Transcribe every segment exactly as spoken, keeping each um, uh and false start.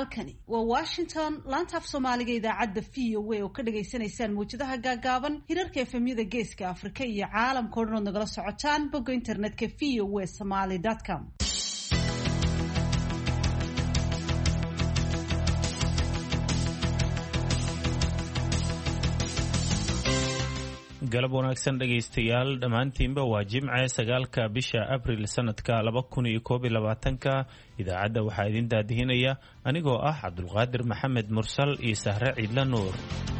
halkani waa Washington laanta af Soomaaliga idaacadda V O A oo ka dhageysanaysaan muujadaha gaagaaban hirarka efemyada geeska Afrika iyo caalamka oo dhan nagala socotaan bogga internetka v o a somali dot com. galab wanaagsan dhagaystayaal dhammaantiinba waa Jimce sagaalka bisha Abriil sanadka laba kun iyo koob iyo labaatanka idaacadda waxaa idin daadihinaya anigoo ah Cabdulqaadir Maxamed Mursal iyo Sahre Ciidla Nuur.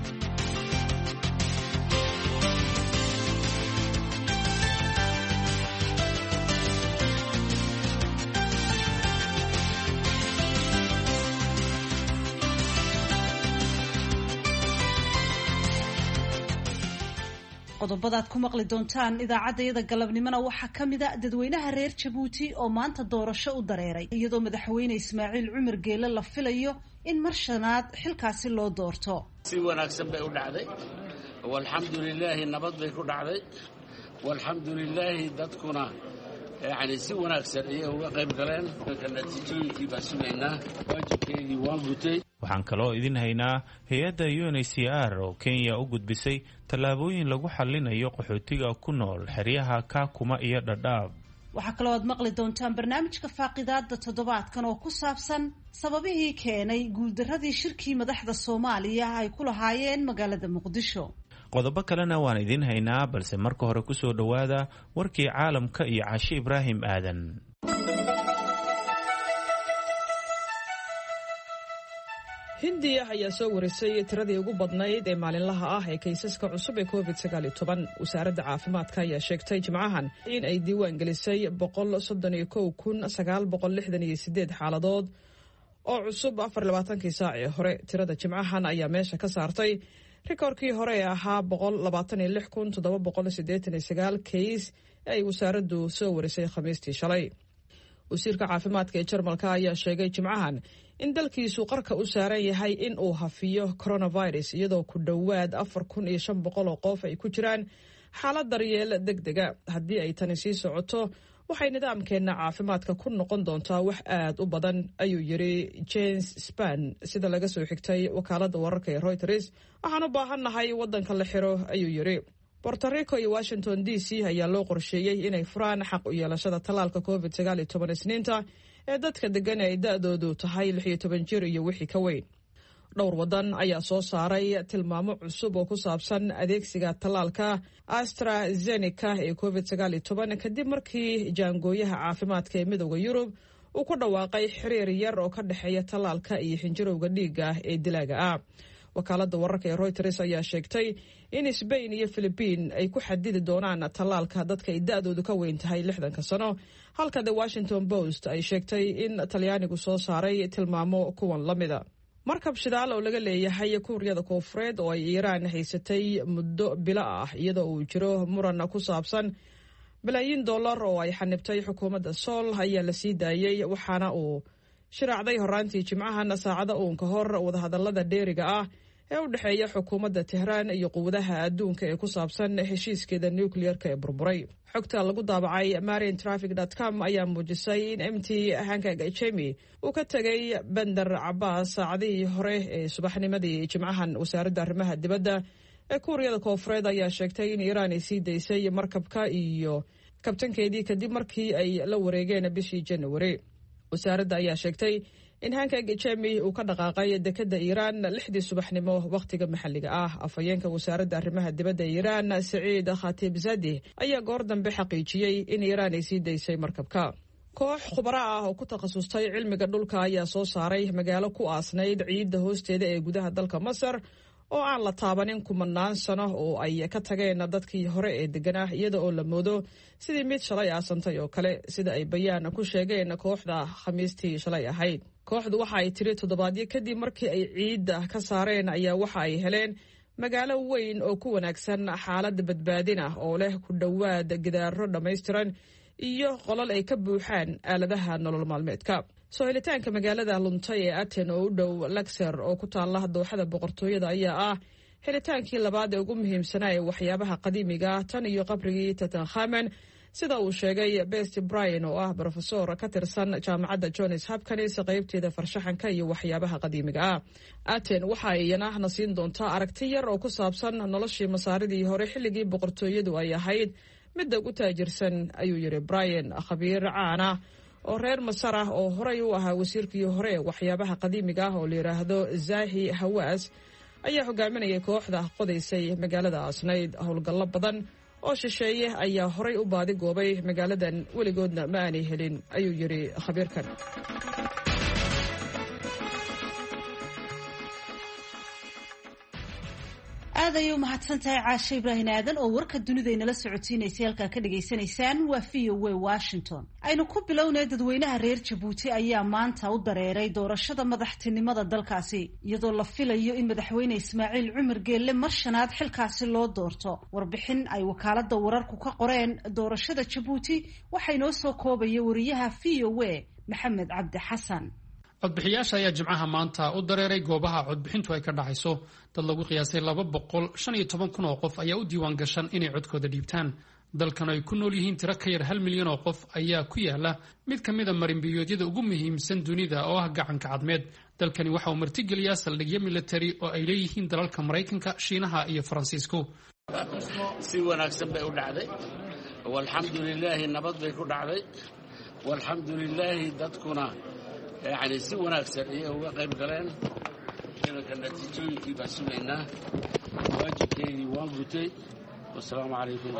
qodobadaad ku maqli doontaan idaacadayada galabnimona waxaa ka mid a dadweynaha reer Jabuuti oo maanta doorasho u dareeray iyadoo madaxweyne Ismaaciil Cumar Geele la filayo in mar shanaad xilkaasi loo doorto. si wanaagsan bay u dhacday walxamdulillaah nabad bay ku dhacday walxamdulillaah dadkuna yani si wanaagsan ay uga qayb galeen natiijooyinkii baa sugaynaa waajibkeedii waan gutay. waxaan kaloo idin haynaa hay-adda U N H C R oo Kenya u gudbisay tallaabooyin lagu xallinayo qaxootiga ku nool xeryaha Kakuma iyo Dadaab. waxaa kaloo aad maqli doontaan barnaamijka faaqidaada toddobaadkan oo ku saabsan sababihii keenay guuldaradii shirkii madaxda Soomaaliya ay ku lahaayeen magaalada Muqdisho. qodobo kalena waan idin haynaa balse marka hore ku soo dhawaada warkii caalamka iyo Caashi Ibraahim Aadan. hindiya ayaa soo warisay tiradii ugu badnayd ee maalinlaha ah ee kaysaska cusub ee covid sagaal iyo toban. wasaaradda caafimaadka ayaa sheegtay jimcahan in ay diiwaan gelisay boqol soddon iyo kow kun sagaal boqol lixdan iyo sideed xaaladood oo cusub afar iyo labaatankii saac ee hore. tirada jimcahan ayaa meesha ka saartay rikoorkii hore ee ahaa boqol labaatan iyo lix kun toddoba boqol siddeetan iyo sagaal kays ee ay wasaaraddu soo warisay khamiistii shalay. wasiirka caafimaadka ee Jarmalka ayaa sheegay jimcahan in dalkiisu qarka u saaran yahay in uu hafiyo coronavirus iyadoo ku dhowaad afar kun iyo shan boqol oo qof ay ku jiraan xaalad daryeel degdega. haddii ay tani sii socoto waxay nidaamkeena caafimaadka ku noqon doontaa wax aad u badan, ayuu yiri James Span sida laga soo xigtay wakaaladda wararka ee Reuters. waxaan u baahannahay waddanka la xiro, ayuu yiri. Puerto Rico iyo Washington D C ayaa loo qorsheeyey inay furaan xaq u yeelashada tallaalka covid sagaal iyo toban isniinta ee dadka degan ay da'doodu tahay lix iyo toban jir iyo wixii ka weyn. dhowr waddan ayaa soo saaray tilmaamo cusub oo ku saabsan adeegsiga tallaalka AstraZeneca ee covid sagaal iyo toban kadib markii jaangooyaha caafimaadka ee midowda Yurub uu ku dhawaaqay xiriir yar oo ka dhexeeya tallaalka iyo xinjirowga dhiigga ee dilaaga ah. wakaaladda wararka ee Reuters ayaa sheegtay in Spain iyo Philippines ay ku xadidi doonaan tallaalka dadka ay da'doodu ka weyn tahay lixdanka sano, halka The Washington Post ay sheegtay in Talyaanigu soo saaray tilmaamo kuwan la mida. markab shidaal oo laga leeyahay Kuuriyada Koonfureed oo ay Iiraan haysatay muddo bilo ah iyadoo uu jiro muran ku saabsan bilaayin dollar oo ay xanibtay xukuumadda Seoul ayaa la sii daayay, waxaana uu shiraacday horaantii jimcahan saacada uun ka hor wadahadallada dheeriga ah ee u dhexeeya xukuumadda Tehran iyo quwadaha adduunka ee ku saabsan heshiiskeeda nuclear-ka ee burburay. xogta lagu daabacay marine traffic dot com ayaa muujisay in M T Hanka Gachemi uu ka tagay Bandar Abbas saacadihii hore ee subaxnimadii jimcahan. wasaaradda arrimaha dibadda ee Kuuriyada Koonfureed ayaa sheegtay in Iiraan ay sii daysay markabka iyo kabtankeedii kadib markii ay la wareegeen bishii January. wasaaradda ayaa sheegtay in Hanka Gachemi uu ka dhaqaaqay dekedda Iiraan lixdii subaxnimo waqtiga maxalliga ah. afhayeenka wasaaradda arrimaha dibadda ee Iiraan Saciid Khatibzadeh ayaa goor dambe xaqiijiyey in Iiraan ay sii daysay markabka. koox khubaro ah oo ku takhasustay cilmiga dhulka ayaa soo saaray magaalo ku aasnayd ciidda hoosteeda ee gudaha dalka Masar oo aan la taabanin kumanaan sano oo ay ka tageen dadkii hore ee deganaa, iyada oo la moodo sidii mid shalay aasantay oo kale, sida ay bayaan ku sheegeen kooxda khamiistii shalay ahayd. kooxdu waxa ay tiri toddobaadyo kadib markii ay ciidda ka saareen ayaa waxa ay heleen magaalo weyn oo ku wanaagsan xaalad badbaadin ah oo leh ku dhowaad gidaaro dhammaystiran iyo qolal ay ka buuxaan aaladaha nolol maalmeedka. soo helitaanka magaalada luntay ee Aten oo u dhow Luxor oo ku taala dooxada boqortooyada ayaa ah helitaankii labaad ee ugu muhiimsanaa ee waxyaabaha qadiimiga tan iyo qabrigii Tutankhamun sida uu sheegay Best Brian oo ah professor ka tirsan jaamacadda Johns Hopkins qaybteeda farshaxanka iyo waxyaabaha qadiimiga ah. Aten waxa ay iyana siin doontaa aragti yar oo ku saabsan noloshii masaaridii hore xilligii boqortooyadu ay ahayd mid ugu taajirsan, ayuu yiri Brian, khabiir caan ah oo reer Masar ah oo horey u ahaa wasiirkii hore waxyaabaha qadiimiga ah oo la yiraahdo Zahi Hawaas ayaa hogaaminayay kooxda qodaysay magaalada Asnayd. Howlgallo badan oo shisheeye ayaa horey u baadi goobay magaaladan, weligoodna ma aanay helin, ayuu yiri khabiirkan. aad ayay u mahadsantahay Caashe Ibraahin Aadan oo warka dunida inala socotiinaysay halkaa ka dhageysanaysaan waa V O A Washington. aynu ku bilownay dadweynaha reer Jabuuti ayaa maanta u dareeray doorashada madaxtinimada dalkaasi iyadoo la filayo in madaxweyne Ismaaciil Cumar Geelle mar shanaad xilkaasi loo doorto. warbixin ay wakaalada wararku ka qoreen doorashada Jabuuti waxay noo soo koobaya wariyaha V O A Maxamed Cabdi Xasan. codbixiyaasha ayaa jimcaha maanta u dareeray goobaha codbixintu ay ka dhacayso. dad lagu qiyaasay laba boqol shan iyo toban kun oo qof ayaa u diiwaan gashan inay codkooda dhiibtaan. dalkan ay ku nool yihiin tiro ka yar hal milyan oo qof ayaa ku yaala mid ka mid a marinbiyoodyada ugu muhiimsan dunida oo ah gacanka cadmeed. dalkani waxa uu martigeliyaa saldhigyo militari oo ay leeyihiin dalalka Maraykanka, Shiinaha iyo Faransiisku. si wanaagsan bay u dhacday, walxamdulilaahi nabad bay ku dhacday, walxamdulilaahi dadkuna يعني si wanaagsan ay uga qayb galeen. inaka natiijooyinkii baa sugaynaa, waajibkeedii waan gutay. wassalaamu calaykum.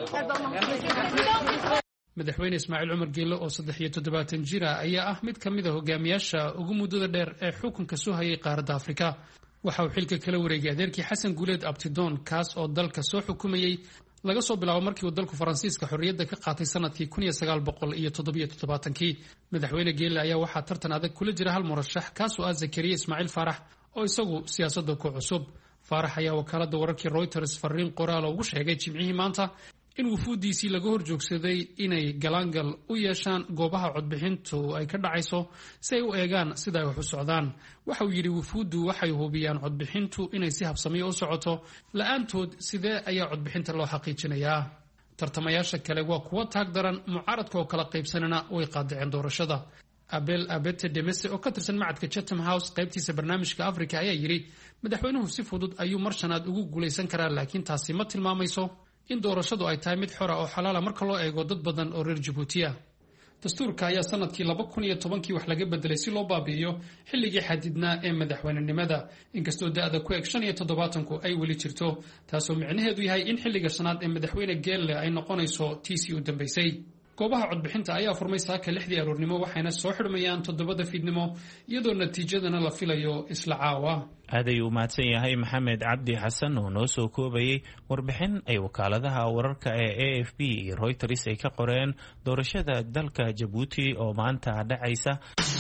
madaxweyne Ismaaciil Cumar Geelle oo saddex iyo toddobaatan jir ah ayaa ah mid ka mid ah hogaamiyaasha ugu muddada dheer ee xukunka soo hayay qaaradda Afrika. waxa uu xilka kala wareegay adeerkii Xasan Guuleed Abtidoon, kaas oo dalka soo xukumayay laga soo bilaabo markii uu dalku Faransiiska xorriyadda ka qaatay sanadkii kun iyo sagaal boqol iyo toddoba iyo toddobaatan-kii. madaxweyne Geelle ayaa waxaa tartan adag kula jira hal murashax, kaas oo ah Zakariya Ismaaciil Faarax oo isagu siyaasadda ku cusub. Faarax ayaa wakaaladda wararkii Reuters fariin qoraal ugu sheegay jimcihii maanta in wufuuddiisii laga hor joogsaday inay galaangal u yeeshaan goobaha codbixintu ay ka dhacayso si ay u eegaan sida ay wax u socdaan. waxa uu yidhi wufuuddu waxay hubiyaan codbixintu inay si habsamiyo u socoto, la-aantood sidee ayaa codbixinta loo xaqiijinayaa. tartamayaasha kale waa kuwa taag daran, mucaaradka oo kala qaybsanana way qaadaceen doorashada. Abel Abete Demese oo ka tirsan macadka Chatham House qaybtiisa barnaamijka Afrika ayaa yidhi madaxweynuhu si fudud ayuu mar shanaad ugu guulaysan karaa, laakiin taasi ma tilmaamayso in doorashadu ay tahay mid xora oo xalaala marka loo eego dad badan oo reer Jabuuti ah. dastuurka ayaa sanadkii laba kun iyo tobankii wax laga bedelay si loo baabi'iyo xilligii xadidnaa ee madaxweynenimada, inkastoo da'da ku eg shan iyo toddobaatanku ay weli jirto, taasoo micnaheedu yahay in xilliga shanaad ee madaxweyne Geelle ay noqonayso tiisii u dambaysay. goobaha codbixinta ayaa furmay saaka lixdii aroornimo waxayna soo xidhmayaan toddobada fiidnimo, iyadoo natiijadana la filayo isla caawa. aad ayuu u mahadsan yahay Maxamed Cabdi Xasan oo noo soo koobayay warbixin ay wakaaladaha wararka ee A F P iyo Reuters ay ka qoreen doorashada dalka Jabuuti oo maanta dhacaysa.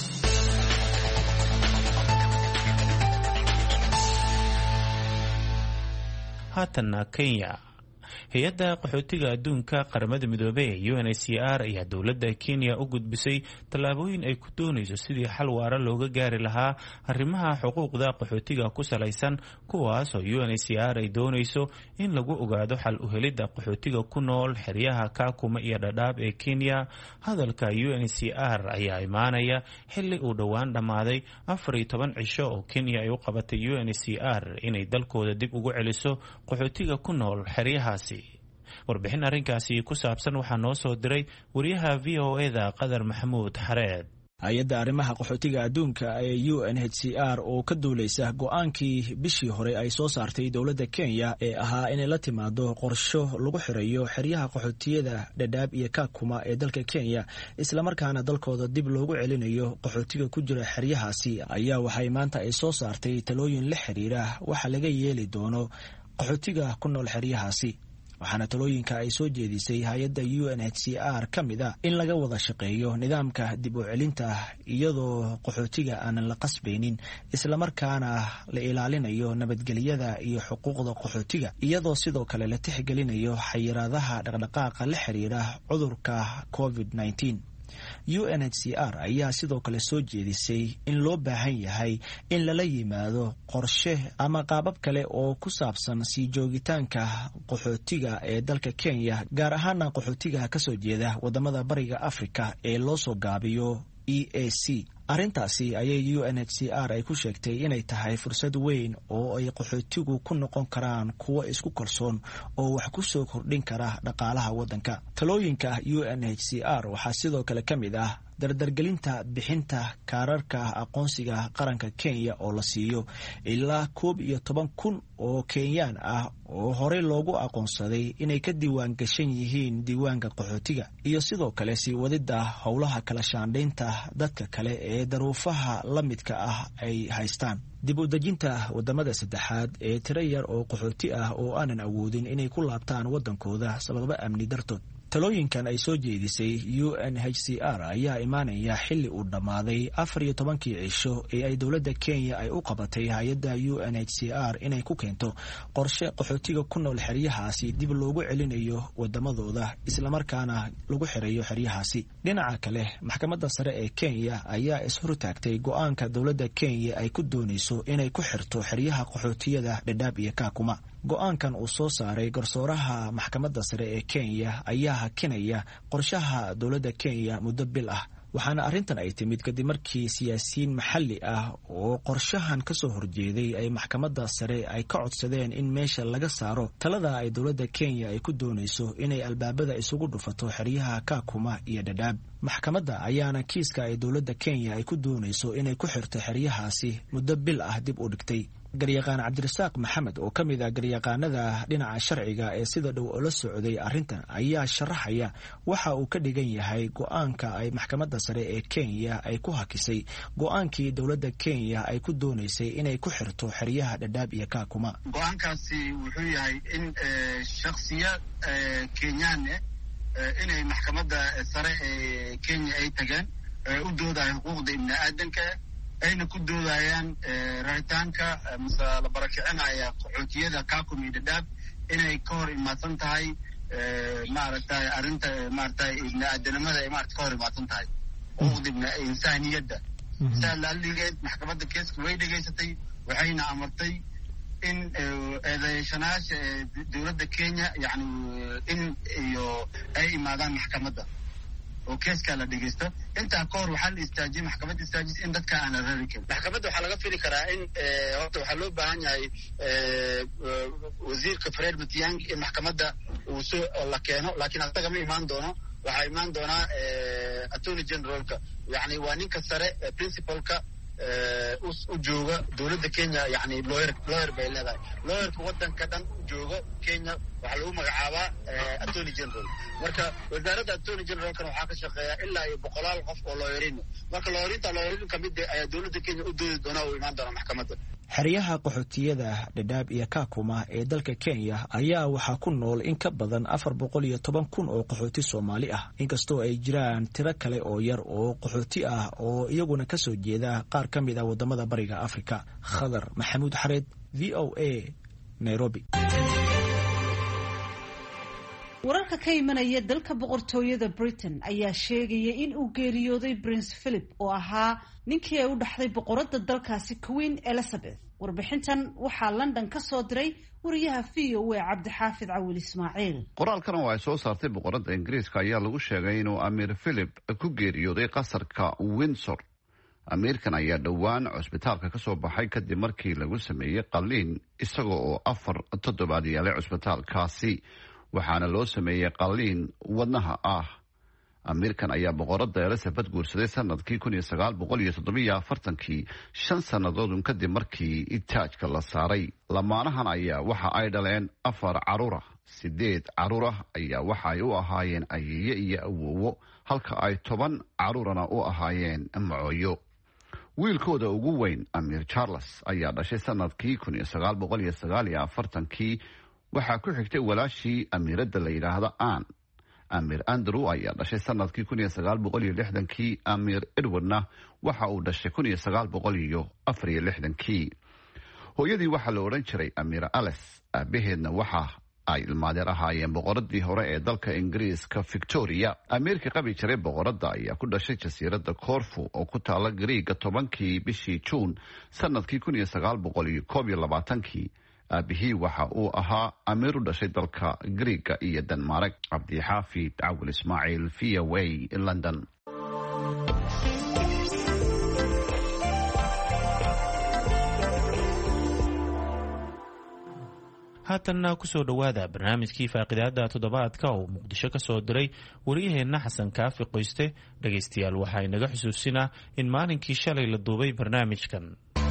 haatanna Kenya. hay-adda qaxootiga adduunka qaramada midoobay ee U N H C R ayaa dowladda Kenya u gudbisay tallaabooyin ay ku doonayso sidii xal waara looga gaari lahaa arrimaha xuquuqda qaxootiga ku salaysan, kuwaas oo U N H C R ay doonayso in lagu ogaado xal u helidda qaxootiga ku nool xeryaha Kakuma iyo Dadaab ee Kenya. hadalka U N H C R ayaa imaanaya xilli uu dhowaan dhammaaday afar iyo toban cisho oo Kenya ay u qabatay U N H C R inay dalkooda dib ugu celiso qaxootiga ku nool xeryahaasi. warbixin arrinkaasi ku saabsan waxaa noo soo diray wariyaha V O A da Qadar Maxamuud Xareed. hay-adda arrimaha qaxootiga adduunka ee U N H C R oo ka duuleysa go-aankii bishii hore ay soo saartay dowladda Kenya ee ahaa inay la timaado qorsho lagu xirayo xeryaha qaxootiyada Dadaab iyo Kakuma ee dalka Kenya, islamarkaana dalkooda dib loogu celinayo qaxootiga ku jira xeryahaasi, ayaa waxay maanta ay soo saartay talooyin la xiriira waxa laga yeeli doono qaxootiga ku nool xeryahaasi. waxaana talooyinka ay soo jeedisay hay-adda U N H C R ka mid ah in laga wada shaqeeyo nidaamka dib u celinta iyadoo qaxootiga aanan la qasbaynin, islamarkaana la ilaalinayo nabadgelyada iyo xuquuqda qaxootiga, iyadoo sidoo kale la tixgelinayo xayiraadaha dhaqdhaqaaqa la xiriira cudurka covid nineteen. u n h c r ayaa sidoo kale soo jeedisay in loo baahan yahay in lala yimaado qorshe ama qaabab kale oo ku saabsan sii joogitaanka qaxootiga ee dalka Kenya, gaar ahaana qaxootiga kasoo jeeda wadamada bariga Afrika ee loo soo gaabiyo E A C. arrintaasi ayay u n h c r ay ku sheegtay inay tahay fursad weyn oo ay qaxootigu ku noqon karaan kuwo isku kalsoon oo wax ku soo kordhin kara dhaqaalaha waddanka. talooyinka u n h c r waxaa sidoo kale ka mid ah dardargelinta bixinta kaararka aqoonsiga qaranka Kenya oo la siiyo ilaa koob iyo toban kun oo Kenyaan ah oo horey loogu aqoonsaday inay ka diiwaan gashan yihiin diiwaanka qaxootiga, iyo sidoo kale sii wadida howlaha kala shaandhaynta dadka kale ee daruufaha la midka ah ay haystaan. dib u dejinta wadamada saddexaad ee tiro yar oo qaxooti ah oo aanan awoodin inay ku laabtaan waddankooda sababo amni dartood. talooyinkan ay soo jeedisay u n h c r ayaa imaanaya xilli uu dhammaaday afar iyo tobankii cisho ee ay dowladda Kenya ay u qabatay hay-adda u n h c r inay ku keento qorshe qaxootiga ku nool xeryahaasi dib loogu celinayo wadamadooda islamarkaana lagu xirayo xeryahaasi. dhinaca kale, maxkamadda sare ee Kenya ayaa ishortaagtay go-aanka dowladda Kenya ay ku doonayso inay ku xirto xeryaha qaxootiyada Dadaab iyo Kakuma. go-aankan uu soo saaray garsooraha maxkamadda sare ee Kenya ayaa hakinaya qorshaha dowladda Kenya muddo bil ah, waxaana arrintan ay timid kadib markii siyaasiyiin maxalli ah oo qorshahan ka soo horjeeday ay maxkamadda sare ay ka codsadeen in meesha laga saaro talada ay dowladda Kenya ay ku doonayso inay albaabada isugu dhufato xeryaha Kakuma iyo Dadaab. maxkamadda ayaana kiiska ay dowladda Kenya ay ku doonayso inay ku xirto xeryahaasi muddo bil ah dib u dhigtay. garyaqaan Cabdirasaaq Maxamed oo ka mid ah garyaqaanada dhinaca sharciga ee sida dhow ula socday arrintan ayaa sharaxaya waxa uu ka dhigan yahay go-aanka ay maxkamadda sare ee Kenya ay ku hakisay go-aankii dowladda Kenya ay ku doonaysay inay ku xirto xeryaha Dadaab iyo Kakuma. go-aankaasi wuxuu yahay in shakhsiyaad Kenyaan inay maxkamadda sare ee Kenya ay tagaan u doodayaan xuquuqda ibni aadanka, ayna ku doodayaan raritaanka mise la barakicinaya qaxootiyada Kakuma iyo Dadaab inay ka hor imaadsan tahay maaragtay arrinta maaragtay ibni aadanimada ay maaragtay ka hor imaadsan tahay xuquuqda ibni insaaniyadda. saa laaligeed maxkamadda keeska way dhegaysatay, waxayna amartay in eedeysanaasha dowladda Kenya yani in iyo ay imaadaan maxkamadda oo keeskaa la dhegeysto. intaa ka hor waxaa la istaajiyey maxkamadda istaajis in dadka aan la rari karin. maxkamadda waxaa laga fili karaa in horta waxaa loo baahan yahay wasiirka Fred Matiang'i in maxkamadda uu soo la keeno, laakiin asaga ma imaan doono. waxaa imaan doonaa attorney generalka, yani waa ninka sare principalka u jooga dowladda Kenya, yani lawyer lawyer bay leedahay. lawyerka waddanka dhan u joogo Kenya waxaa lagu magacaabaa attorney general. marka wasaaradda attorney generalkana waxaa ka shaqeeya ilaa iyo boqolaal qof oo lawyerin. marka lawyerinta lawyerin ka mid ayaa dowladda Kenya u doodi doona oo imaan doona maxkamadda. xeryaha qaxootiyada Dadaab iyo Kakuma ee dalka Kenya ayaa waxaa ku nool in ka badan afar boqol iyo toban kun oo qaxooti Soomaali ah, inkastoo ay jiraan tiro kale oo yar oo qaxooti ah oo iyaguna ka soo jeeda qaar ka mid ah wadamada bariga Afrika. Khadar Maxamuud Xareed, V O A, Nairobi. wararka ka imanaya dalka boqortooyada Britain ayaa sheegaya in uu geeriyooday Prince Philip oo ahaa ninkii ay u dhaxday boqoradda dalkaasi Queen Elizabeth. warbixintan waxaa London ka soo diray wariyaha V O A Cabdixaafid Cawil Ismaaciil. qoraalkan oo ay soo saartay boqoradda Ingiriiska ayaa lagu sheegay inuu Amiir Philip ku geeriyooday qasarka Windsor. amiirkan ayaa dhowaan cusbitaalka ka soo baxay kadib markii lagu sameeyey qalliin isaga oo afar toddobaad yaalay cusbitaalkaasi, waxaana loo sameeyey qalliin wadnaha ah. amiirkan ayaa boqoradda Elizabeth guursaday sanadkii kun iyo sagaal boqol iyo toddobiyo afartankii, shan sannadoodun kadib markii taajka la saaray. lamaanahan ayaa waxa ay dhaleen afar caruura. sideed caruura ayaa waxa ay u ahaayeen ayeeye iyo awowo, halka ay toban caruurana u ahaayeen macooyo. wiilkooda ugu weyn Amiir Charles ayaa dhashay sanadkii kun iyo sagaal boqol iyo sagaal iyo afartankii. waxaa ku xigtay walaashii amiiradda la yidhaahda Anne. Amiir Andrew ayaa dhashay sanadkii kun iyo sagaal boqol iyo lixdankii. Amiir Edwardna waxa uu dhashay kun iyo sagaal boqol iyo afar iyo lixdankii. hooyadii waxaa la odhan jiray Amiira Alice, aabaheedna waxaa ay ilmaadeer ahaayeen boqoradii hore ee dalka ingiriiska victoria. amiirka qabi jiray boqoradda ayaa ku dhashay jasiiradda corfu oo ku taala Gariiga tobankii bishii Juun sanadkii kun iyo sagaal boqol iyo koob iyo labaatankii. aabihii waxa uu ahaa amiir u dhashay dalka Gariiga iyo Denmark. Cabdixaafid Cawil Ismaaciil, V O A, London. haatanna kusoo dhowaada barnaamijkii faaqidaada toddobaadka oo muqdisho ka soo diray wariyaheenna xasan kaafi qoyste. dhegaystayaal waxaa inaga xusuusinaa in maalinkii shalay la duubay barnaamijkan.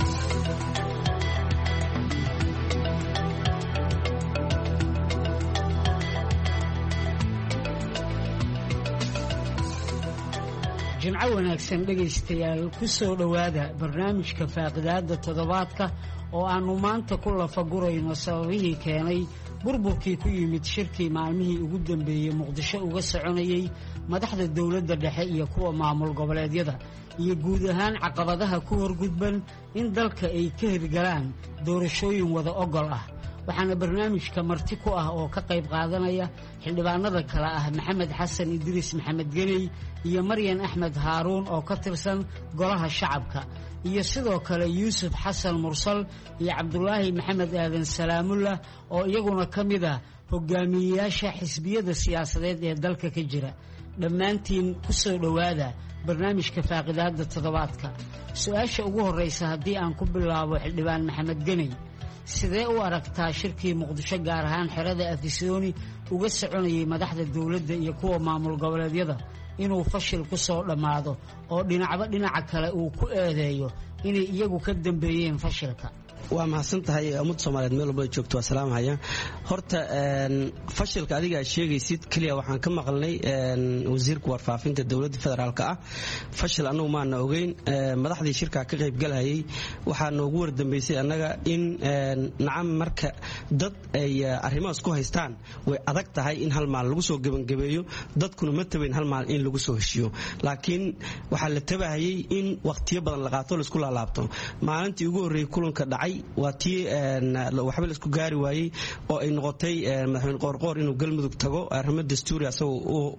jimco wanaagsan dhegaystayaal ku soo dhowaada barnaamijka faaqidaada toddobaadka oo aannu maanta ku lafagurayno sababihii keenay burburkii ku yimid shirkii maalmihii ugu dambeeyey muqdisho uga soconayay madaxda dowladda dhexe iyo kuwa maamul goboleedyada iyo guud ahaan caqabadaha ku horgudban in dalka ay ka hirgalaan doorashooyin wada ogol ah. waxaana barnaamijka marti ku ah oo ka qayb qaadanaya xildhibaanada kale ah maxamed xasan idriis maxamed geney iyo maryan axmed haaruun oo ka tirsan golaha shacabka, iyo sidoo kale yuusuf xasan mursal iyo cabdulaahi maxamed aadan salaamullah oo iyaguna ka mid ah hogaamiyeyaasha xisbiyada siyaasadeed ee dalka ka jira. dhammaantiin ku soo dhowaada barnaamijka faaqidaada toddobaadka. su-aasha ugu horraysa haddii aan ku bilaabo xildhibaan maxamed geney, sidee u aragtaa shirkii muqdisho gaar ahaan xerada afisooni uga soconayay madaxda dowladda iyo kuwa maamul goboleedyada inuu fashil ku soo dhammaado oo dhinacba dhinaca kale uu ku eedeeyo inay iyagu ka dambeeyeen fashilka? waa mahadsan tahay ummadda Soomaaliyeed meel walba joogto. assalaamu haya horta fashilka adiga sheegaysid kaliya waxaan ka maqalnay wasiirka warfaafinta dowladda federaalka ah. fashil anagu maana ogeyn. madaxdii shirka ka qayb galayay waxaa noogu wardambeysay annaga in nacam marka dad ay arrimahaas ku haystaan way adag tahay in hal maal lagu soo gabangabeeyo, dadkuna ma tabayn hal maal in lagu soo heshiyo. laakiin waxaa la tabahayay in waqtiyo badan la qaato la isku laalaabto. maalintii ugu horreeyay kulanka dhacay waa tii waxba la isku gaari waayey oo ay noqotay madaxweyne qoorqoor inuu galmudug tago arrimo dastuuri asagoo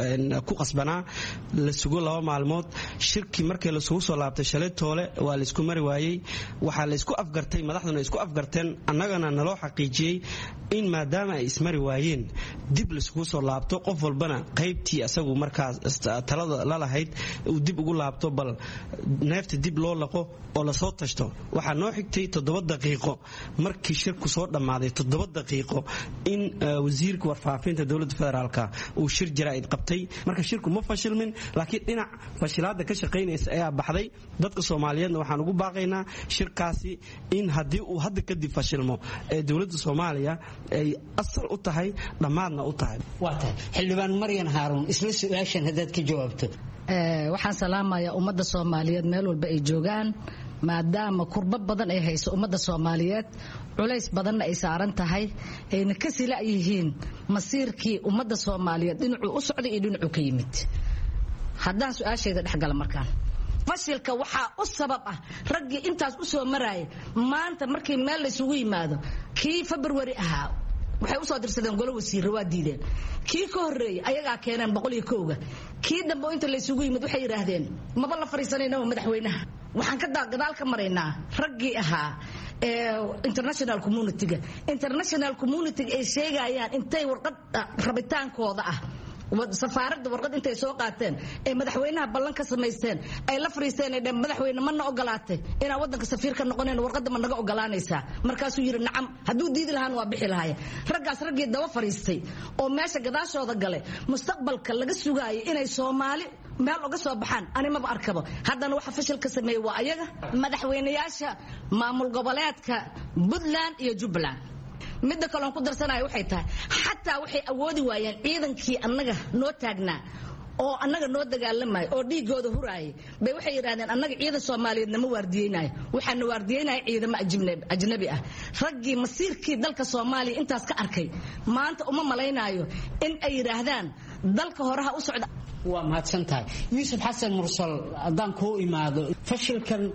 ku qasbanaa la sugo laba maalmood. shirkii markii la isugu soo laabtay shalay toole waa la isku mari waayey. waxaa la isku afgartay, madaxduna isku afgarteen, annagana naloo xaqiijiyey in maadaama ay ismari waayeen dib la isugu soo laabto, qof walbana qaybtii asagu markaas talada la lahayd uu dib ugu laabto, bal neefta dib loo laqo oo la soo tashto. waxaa noo xigtay toddoba daqiiqo markii shirku soo dhammaaday, toddoba daqiiqo in wasiirka warfaafinta dowladda federaalka uu shir jaraa'id qabtay. marka shirku ma fashilmin, laakiin dhinac fashilaadda ka shaqaynaysa ayaa baxday. dadka Soomaaliyeedna waxaan ugu baaqaynaa shirkaasi in haddii uu hadda kadib fashilmo ee dowladda Soomaaliya ay asal u tahay, dhammaadna u tahay. waa tahay xildhibaan maryan haaruun, isla su-aashan haddaad ka jawaabto. waxaan salaamayaa ummadda Soomaaliyeed meel walba ay joogaan, maadaama kurba badan ay hayso ummadda Soomaaliyeed, culays badanna ay saaran tahay, ayna ka sila yihiin masiirkii ummadda Soomaaliyeed dhinacuu u socday iyo dhinacuu ka yimid. haddaan su-aashayda dhexgala markaan, fashilka waxaa u sabab ah raggii intaas u soo maraayay. maanta markii meel la isugu yimaado, kii February ahaa waxay u soo dirsadeen golo wasiirro waa diideen. kii ka horreeyay ayagaa keeneen boqol iyo kowga. kii dambe inta la isugu yimid waxay yidhaahdeen maba la fariisanayna madaxweynaha. waxaan ka gadaal ka maraynaa raggii ahaa international community-ga international community-ga ay sheegayaan intay warqad rabitaankooda ah safaaradda warqad intay soo qaateen ee madaxweynaha ballan ka samaysteen ay la fariisteen ee madaxweyne mana ogolaatay inaan wadanka safiir ka noqoneen warqadda ma naga ogolaanaysaa. markaasuu yiri nacam, hadduu diidi lahaan waa bixi lahaye. raggaas raggii daba fariistay oo meesha gadaashooda galay mustaqbalka laga sugaayay inay Soomaali meel uga soo baxaan ani maba arkabo. haddana waxa fashil ka sameeyay waa ayaga madaxweynayaasha maamul goboleedka Puntland iyo Jubbaland. midda kale aan ku darsanayo waxay tahay xataa waxay awoodi waayeen ciidankii annaga noo taagnaa oo annaga noo dagaalamay oo dhiigooda huraayay bay waxay yiraahdeen annaga ciidan Soomaaliyeed nama waardiyeynay, waxaana waardiyeynay ciidamo ajnabi ah. raggii masiirkii dalka Soomaaliya intaas ka arkay maanta uma malaynayo in ay yiraahdaan dalka horaha u socda. waa mahadsan tahay yuusuf xasan mursal. haddaan kuu imaado, fashilkan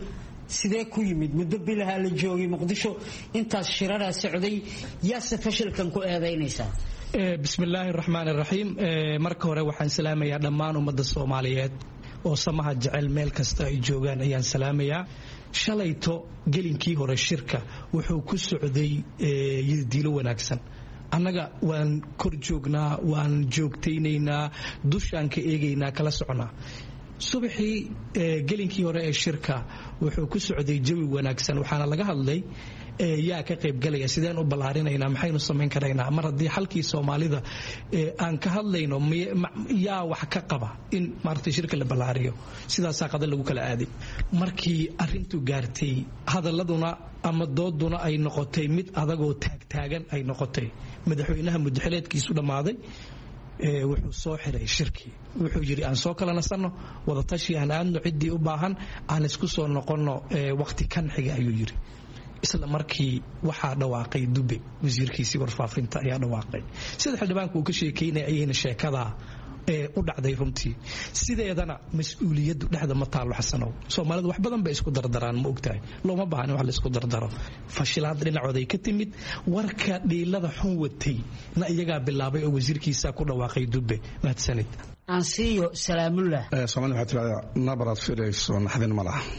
sidee ku yimid muddo bilaha la joogay muqdisho intaas shiraraa socday yaase fashilkan ku eedaynaysaa bismillaahi raxmaan raxiim marka hore waxaan salaamayaa dhammaan ummadda soomaaliyeed oo samaha jecel meel kasta ay joogaan ayaan salaamayaa shalayto gelinkii hore shirka wuxuu ku socday yiddiilo wanaagsan annaga waan kor joognaa waan joogtaynaynaa dushaan ka eegaynaa kala soconaa subaxii gelinkii hore ee shirka wuxuu ku socday jawi wanaagsan waxaana laga hadlay yaa ka qaybgalaya sideen u ballaarinaynaa maxaynu samayn karaynaa mar haddii xalkii soomaalida aan ka hadlayno yaa wax ka qaba in maaragtay shirka la ballaariyo sidaasaa qada lagu kala aaday markii arrintu gaartay hadaladuna ama dooduna ay noqotay mid adagoo taagtaagan ay noqotay madaxweynaha mudaxileedkiisu dhammaaday wuxuu soo xiray shirkii wuxuu yidhi aan soo kala nasanno wadatashi aan aadno ciddii u baahan aan isku soo noqonno waqti kan xiga ayuu yidhi isla markii waxaa dhawaaqay Dube wasiirkiisii warfaafinta ayaa dhawaaqay sida xildhibaanku uu ka sheekeynay ayayna sheekadaa ee u dhacday runtii sideedana mas'uuliyaddu dhexda ma taalo xasanow Soomaalidu wax badan bay isku dardaraan ma ogtahay looma baahna wax la isku dardaro fashilaad dhinacooday ka timid warka dhiilada xun watay na iyaga bilaabay oo wasiirkiisa ku dhawaaqay Dube mahadsanid ansiyo salaamullah Soomaalidu waxa tiraahdaa nabarad firayso naxdin ma laha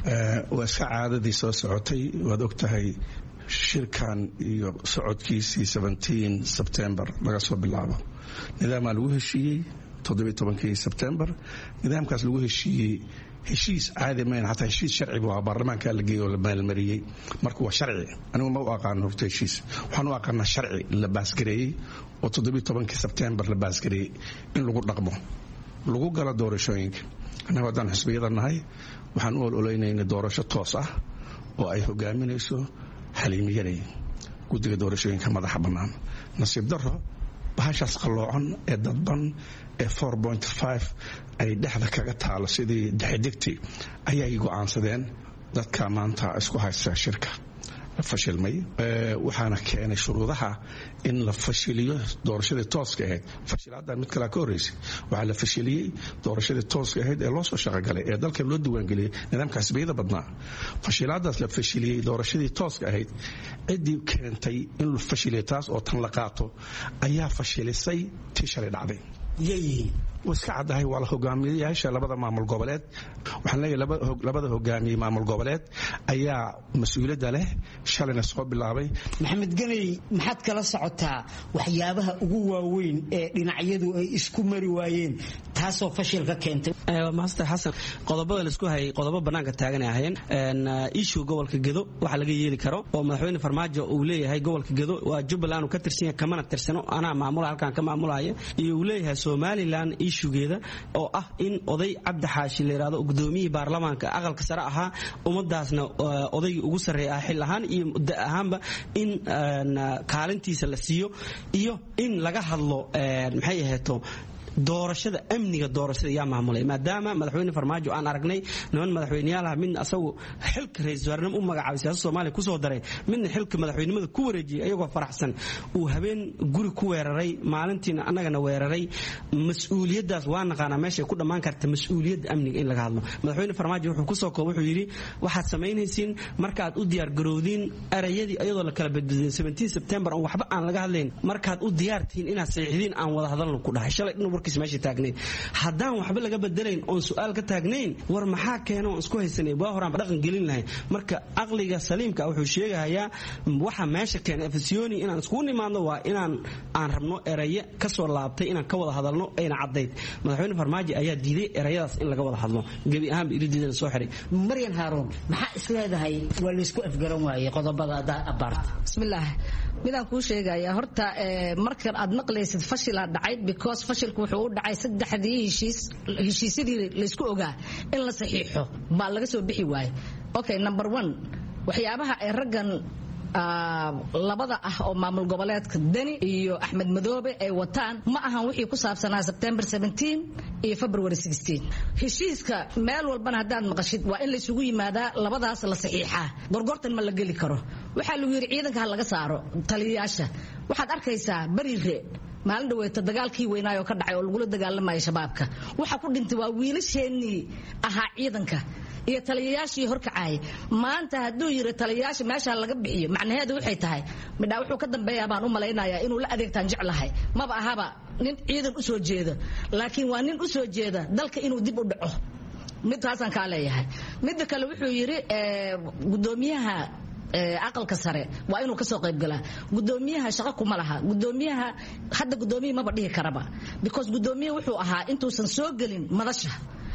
waa iska caadadii soo socotay waad ogtahay shirkan iyo socodkiisii seventeen September laga soo bilaabo nidaamka lagu heshiiyey toddoba iyo tobankii September nidaamkaas lagu heshiiyey heshiis caadi ma aha heshiis sharci waa baarlamaanka la geeyo la maalmariyay markuu waa sharci anigu ma u aqaan horta heshiis waxaan u aqaan sharci la baasgareeyay oo toddoba iyo tobankii September la baasgareeyay in lagu dhaqmo lagu gala doorashooyinka anaga wadan xisbiyada nahay waxaan u ololeynaynaa doorasho toos ah oo ay hogaaminayso xaliimiyada guddiga doorashooyinka madaxa bannaan nasiib darro bahashaas qaloocan ee dadban ee four point five ay dhexda kaga taalo sidii dhexdigti ayay go'aansadeen dadka maanta isku haysta shirka fashilmay waxaana keenay shuruudaha in la fashiliyo doorashadii tooska ahayd fashilaadda mid kale ka horeysay waxa la fashiliyay doorashadii tooska ahayd ee loo soo shaqagalay ee dalka loo diiwaangeliyay nidaamka xisbiyada badnaa fashilaadaas la fashiliyay doorashadii tooska ahayd cidii keentay in la fashiliyo taas oo tan la qaato ayaa fashilisay tii shalay dhacday yayi waska cadahay waa la hogaamiyayaasha labada maamul goboleed waxaan leeyahay labada hogaamiye maamul goboleed ayaa mas'uuliyadda leh shalayna soo bilaabay maxamed ganay maxaad kala socotaa waxyaabaha ugu waaweyn ee dhinacyadu ay isku mari waayeen taasoo fashilka keentay master Xasan qodobada la isku hayay qodobo banaanka taagan ahayeen een issue gobolka Gedo waxa laga yeeli karo oo madaxweyne Farmaajo uu leeyahay gobolka Gedo waa Jubbaland uu ka tirsan yahay kamana tirsano ana maamul halkan ka maamulaya iyo uu leeyahay Somaliland issuegeeda oo ah in oday Cabdi Xaashi la yiraahdo gudoomiyaha baarlamaanka aqalka sare ahaa umadaasna oday ugu sareeya xil ahaan iyo muddo ahaanba in kaalintiisa la siiyo iyo in laga hadlo maxay ahayd doorashada amniga doorashada yaa maamulay maadaama madaxweyne Farmaajo aan aragnay niman madaxweynayaal mid asagu xilka ra'iisul wasaarnimo u magacaabay siyaasadda Soomaaliya ku soo daray midna xilka madaxweynimada ku wareejiyay ayagoo faraxsan uu habeen guri ku weeraray maalintiina annagana weeraray mas'uuliyadaas waa naqaana meesha ku dhamaan karta mas'uuliyadda amniga in laga hadlo madaxweyne Farmaajo wuxuu ku soo koobay wuxuu yiri waxaad sameynaysiin markaad u diyaar garoodin erayadii ayadoo la kala badbadin seventeen September oo waxba aan laga hadlayn markaad u diyaartiin inaad saxiixdiin aan wada hadalno ku dhahay shalay meesha taagnayn hadaan waxba laga bedelayn oo su'aal ka taagnayn war maxaa keenay isku haysanay waa horaan dhaqan gelin lahayn marka aqliga saliimka wuxuu sheegayaa waxa meesha keenay afsiyooni inaan isku nimaadno waa inaan aan rabno eraye ka soo laabtay inaan ka wada hadalno ayna cadeyd madaxweyne Farmaajo ayaa diiday erayadaas in laga wada hadlo gabi ahaan iridiidana soo xiray Maryan Haroon maxaa isleedahay waa la isku afgaran waayay qodobada abaarta bismillaah midaan ku sheegaya horta markan aad maqlaysid fashil dhacay because fashilku wuxuu u dhacay saddexdii heshiis heshiisyadii la isku ogaa in la saxiixo baa laga soo bixi waayay okay number one waxyaabaha ay raggan labada ah oo maamul goboleedka Dani iyo Axmed Madoobe ay wataan ma ahan wixii ku saabsanaa September seventeen iyo February sixteen heshiiska meel walbana hadaad maqashid waa in la isugu yimaadaa labadaas la saxiixaa gorgortan ma la gali karo waxa lagu yiri ciidanka laga saaro taliyayaasha waxaad arkaysaa bariire maalin dhaweeyta dagaalkii weynaayo ka dhacay oo lagu dagaalamayo shabaabka waxa ku dhintay waa wiilasheenii ahaa ciidanka iyo taliyayaashii horkacay maanta haduu yiri taliyayaasha meesha laga bixiyo macnaheedu waxay tahay midha wuxuu ka dambeeyaa baan u malaynayaa inuu la adeegtaan jeclahay maba ahaba nin ciidan u soo jeeda laakiin waa nin u soo jeeda dalka inuu dib u dhaco mid taasan ka leeyahay mid kale wuxuu yiri gudoomiyaha aqalka sare waa inuu ka soo qayb galaa gudoomiyaha shaqo kuma laha gudoomiyaha hadda gudoomiyaha maba dhihi karaba because gudoomiyaha wuxuu ahaa intuusan soo galin madasha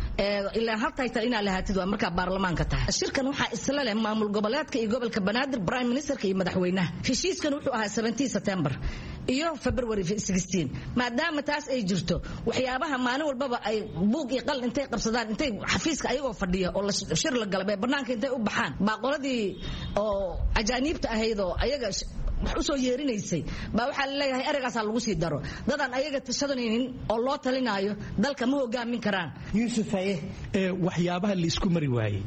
ilaa hal tayta ina lahaatid waa marka baarlamaanka tahay shirkan waxa isla leh maamul goboleedka iyo gobolka Banaadir prime ministerka iyo madaxweynaha heshiiskan wuxuu ahaa seventeen September iyo February sixteen maadaama taas ay jirto waxyaabaha maalin walba ay buug iyo qal intay qabsadaan intay xafiiska ayagoo fadhiya oo shir la galay banaanka intay u baxaan baaqoladii oo ajaanibta ahayd oo ayaga wax u soo yeerinaysay baa waxa la leeyahay eragaas lagu sii daro dadaan ayaga tashadanaynin oo loo talinayo dalka ma hogaamin karaan Yusuf Aye ee waxyaabaha la isku mari waayay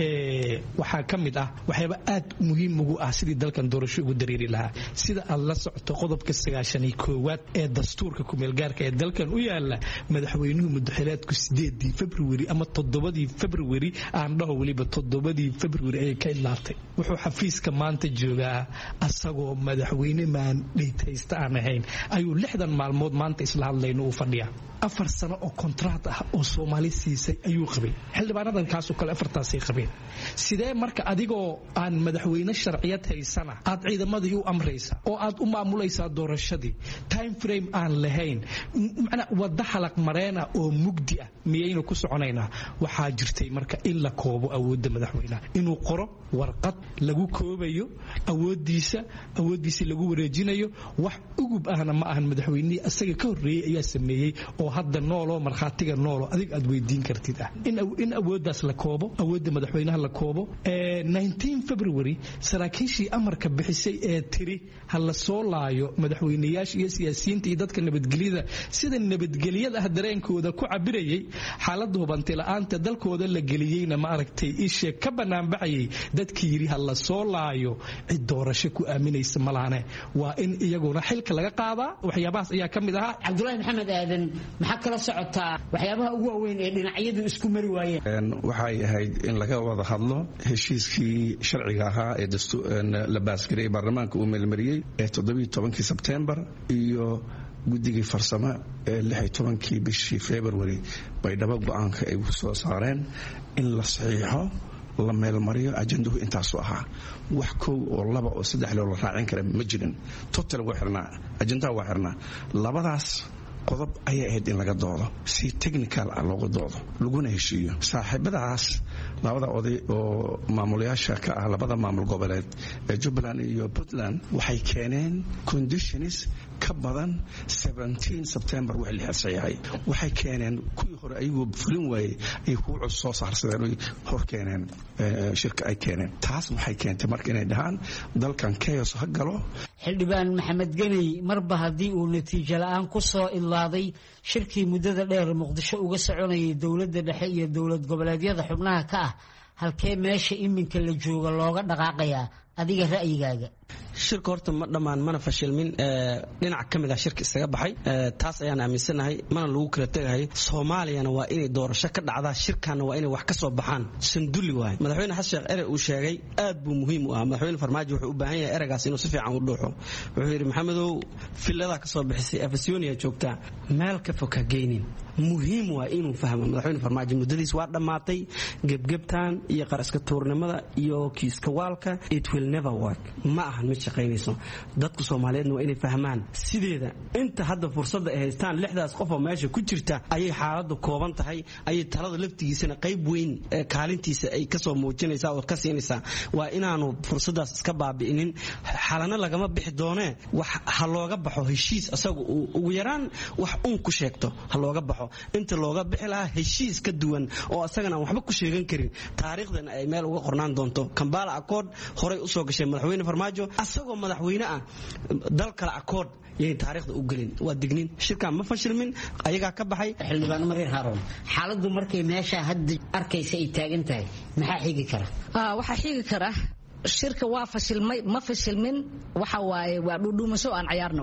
ee waxa kamid ah waxyaaba aad muhiim ugu ah sidii dalkan doorasho ugu dareeri lahaa sida aad la socoto qodobka sagaashan iyo koowaad ee dastuurka ku meel gaarka ee dalkan u yaala madaxweynuhu madaxweynaadku sideedii February ama toddobadii February aan dhaho waliba toddobadii February ay ka ilaatay wuxuu xafiiska maanta joogaa asagoo madaxweyne maan dhaytaysta aan ahayn ayuu lixdan maalmood maanta isla hadlayno u fadhiyaa afar sano oo kontraat ah oo Soomaali siisay ayuu qabay xildhibaanadan kaas oo kale afartaas ay qabeen sidee marka adigoo aan madaxweyne sharciyad haysana aad ciidamadii u amraysa oo aad u maamulaysa doorashadii time frame aan lahayn macna wada xalaq mareena oo mugdi ah miyayna ku soconaynaa waxa jirtay marka in la koobo awoodda madaxweynaha inuu qoro warqad lagu koobayo awoodiisa awoodiisa lagu wareejinayo wax ugub ahna ma ahan madaxweynaha asaga ka horeeyay ayaa sameeyay oo hadda noolo marxaatiga noolo adig aad weydiin kartid ah in in awooddaas la koobo awoodda madaxweynaha la koobo ee nineteen February saraakiishii amarka bixisay ee tiri hal la soo laayo madaxweynayaasha iyo siyaasiyiinta iyo dadka nabadgelyada sida nabadgelyada ah dareenkooda ku cabirayay xaalad hubanti la'aanta dalkooda la geliyayna ma aragtay isha ka banaan baxayay dadkii yiri hal la soo laayo cid doorasho ku aaminaysa malaane waa in iyaguna xilka laga qaadaa waxyaabahaas ayaa kamid ahaa Cabdullaahi Maxamed Aadan maxaa kala socotaa waxyaabaha ugu waaweyn ee dhinacyadu isku mari waayeen waxay ahayd in laga wada hadlo heshiiskii sharciga ahaa ee la baasgareeyay baarlamaanka uu meelmariyay ee toddoba tobankii September iyo guddigii farsamo ee lix iyo tobankii bishii February bay dhaba go'aanka ay soo saareen in la saxiixo la meelmariyo ajanduhu intaasu ahaa wax kow oo laba oo saddex loo raacin kara ma jirin total waa xirnaa ajandaha waa xirnaa labadaas qodob ayaa ahayd in laga doodo si technical ah looga doodo laguna heshiiyo saaxiibadaas labada oday oo maamulayaasha ka ah labada maamul goboleed ee Jubbaland iyo Puntland waxay keeneen conditions ka badan seventeen September wixii la saxeeyay waxay keeneen kuwii hore ayuu fulin waayay ay ku cusub soo saarsadeen hor keeneen shirka ay keeneen taas waxay keentay marka inay dhahaan dalkan chaos ha galo xildhibaan Maxamed Ganay marba hadii uu natiijo la'aan ku soo ilaaday shirkii muddada dheer Muqdisho uga soconayay dawladda dhexe iyo dawlad goboleedyada xubnaha ka ah halkee meesha iminka la jooga looga dhaqaaqayaa adiga ra'yigaaga shirka horta ma dhamaan mana fashilmin dhinac kamid ah shirka isaga baxay taas ayaan aaminsanahay mana lagu kala tagay Soomaaliyana waa inay doorasho ka dhacdaa shirkana waa inay wax ka soo baxaan sanduli waay madaxweyne Xasan Sheekh Ere uu sheegay aad buu muhiim u ah madaxweyne Farmaajo wuxuu u baahan yahay eragaas inuu si fiican u dhuuxo wuxuu yiri Maxamedow filada ka soo bixisay Afisoniya joogta meel ka fog ka geynin muhiim waa inuu fahmo madaxweyne Farmaajo muddadiis waa dhamaatay gebgebtaan iyo qaraska tuurnimada iyo kiiska waalka it will never work ma ahan mid shaqaynayso dadka Soomaaliyeedna waa inay fahmaan sideeda inta hadda fursada ay haystaan lixdaas qof oo meesha ku jirta ayay xaaladdu kooban tahay ayay talada laftigiisana qayb weyn kaalintiisa ay ka soo muujinaysaa oo ka siinaysaa waa inaanu fursadaas iska baabi'inin xalana lagama bixi doonee wax ha looga baxo heshiis asagu ugu yaraan wax un ku sheegto ha looga baxo inta looga bixi lahaa heshiis ka duwan oo asagana waxba ku sheegan karin taariikhdan ay meel uga qornaan doonto Kampala Accord horay u soo gashay madaxweyne Farmaajo asagoo madaxweyne ah dal kala accord yay taariikhda u galin waa dignin shirka ma fashilmin ayaga ka baxay xildhibaan Marir Haroon xaaladdu markay meesha hadda arkaysa ay taagan tahay maxaa xigi kara ah waxa xigi kara shirka waa fashilmay ma fashilmin waxa waaye waa dhudhuumasho aan ciyaarna waay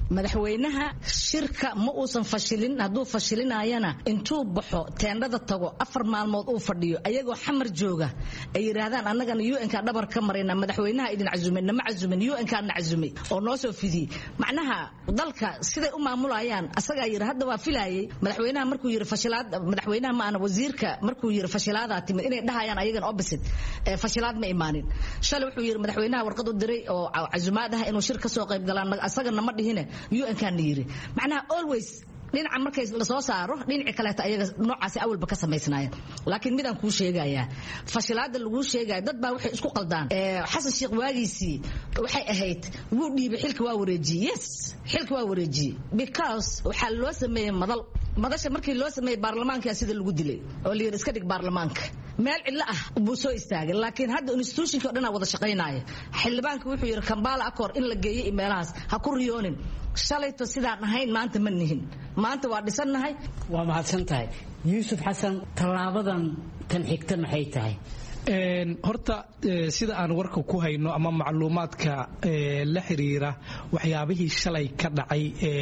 madaxweynaha shirka ma uusan fashilin hadduu fashilinayana intuu baxo teendhada tago afar maalmood uu fadhiyo ayagoo xamar jooga ay yiraahdaan annagana U N ka dhabar ka marayna madaxweynaha idin casuumay nama casuumin U N ka na casuumay oo noo soo fidiyay macnaha dalka siday u maamulayaan asaga yiri hadda waa filayay madaxweynaha markuu yiri fashilaad madaxweynaha ma ana wasiirka markuu yiri fashilaada timid inay dhahayaan ayagana opposite fashilaad ma imaanin shalay wuxuu yiri madaxweynaha warqad u diray oo casuumaad ah inuu shir ka soo qayb galaan asaga nama dhihine U N ka yiri macnaha always dhinaca markay la soo saaro dhinaca kale ta ayaga noocaasi awalba ka samaysnaayeen laakiin midaan ku sheegayaa fashilaada lagu sheegay dad baa waxay isku qaldaan ee xasan sheekh waagiisi waxay ahayd wuu dhiibay xilka waa wareejiyay yes xilka waa wareejiyay because waxa loo sameeyay madal madasha markii loo sameeyay baarlamaanka sida lagu dilay oo la yiri iska dhig baarlamaanka meel cilla ah buu soo istaagay laakiin hadda institutionka dhan wada shaqeynaya xildhibaanku wuxuu yiri Kampala Accord in la geeyo meelahaas ha ku riyoonin shalayto sidaan ahayn maanta ma nihin maanta waa dhisanahay waa mahadsan tahay Yuusuf Xasan talaabadan tan xigta maxay tahay een horta sida aan warka ku hayno ama macluumaadka la xiriira waxyaabihii shalay ka dhacay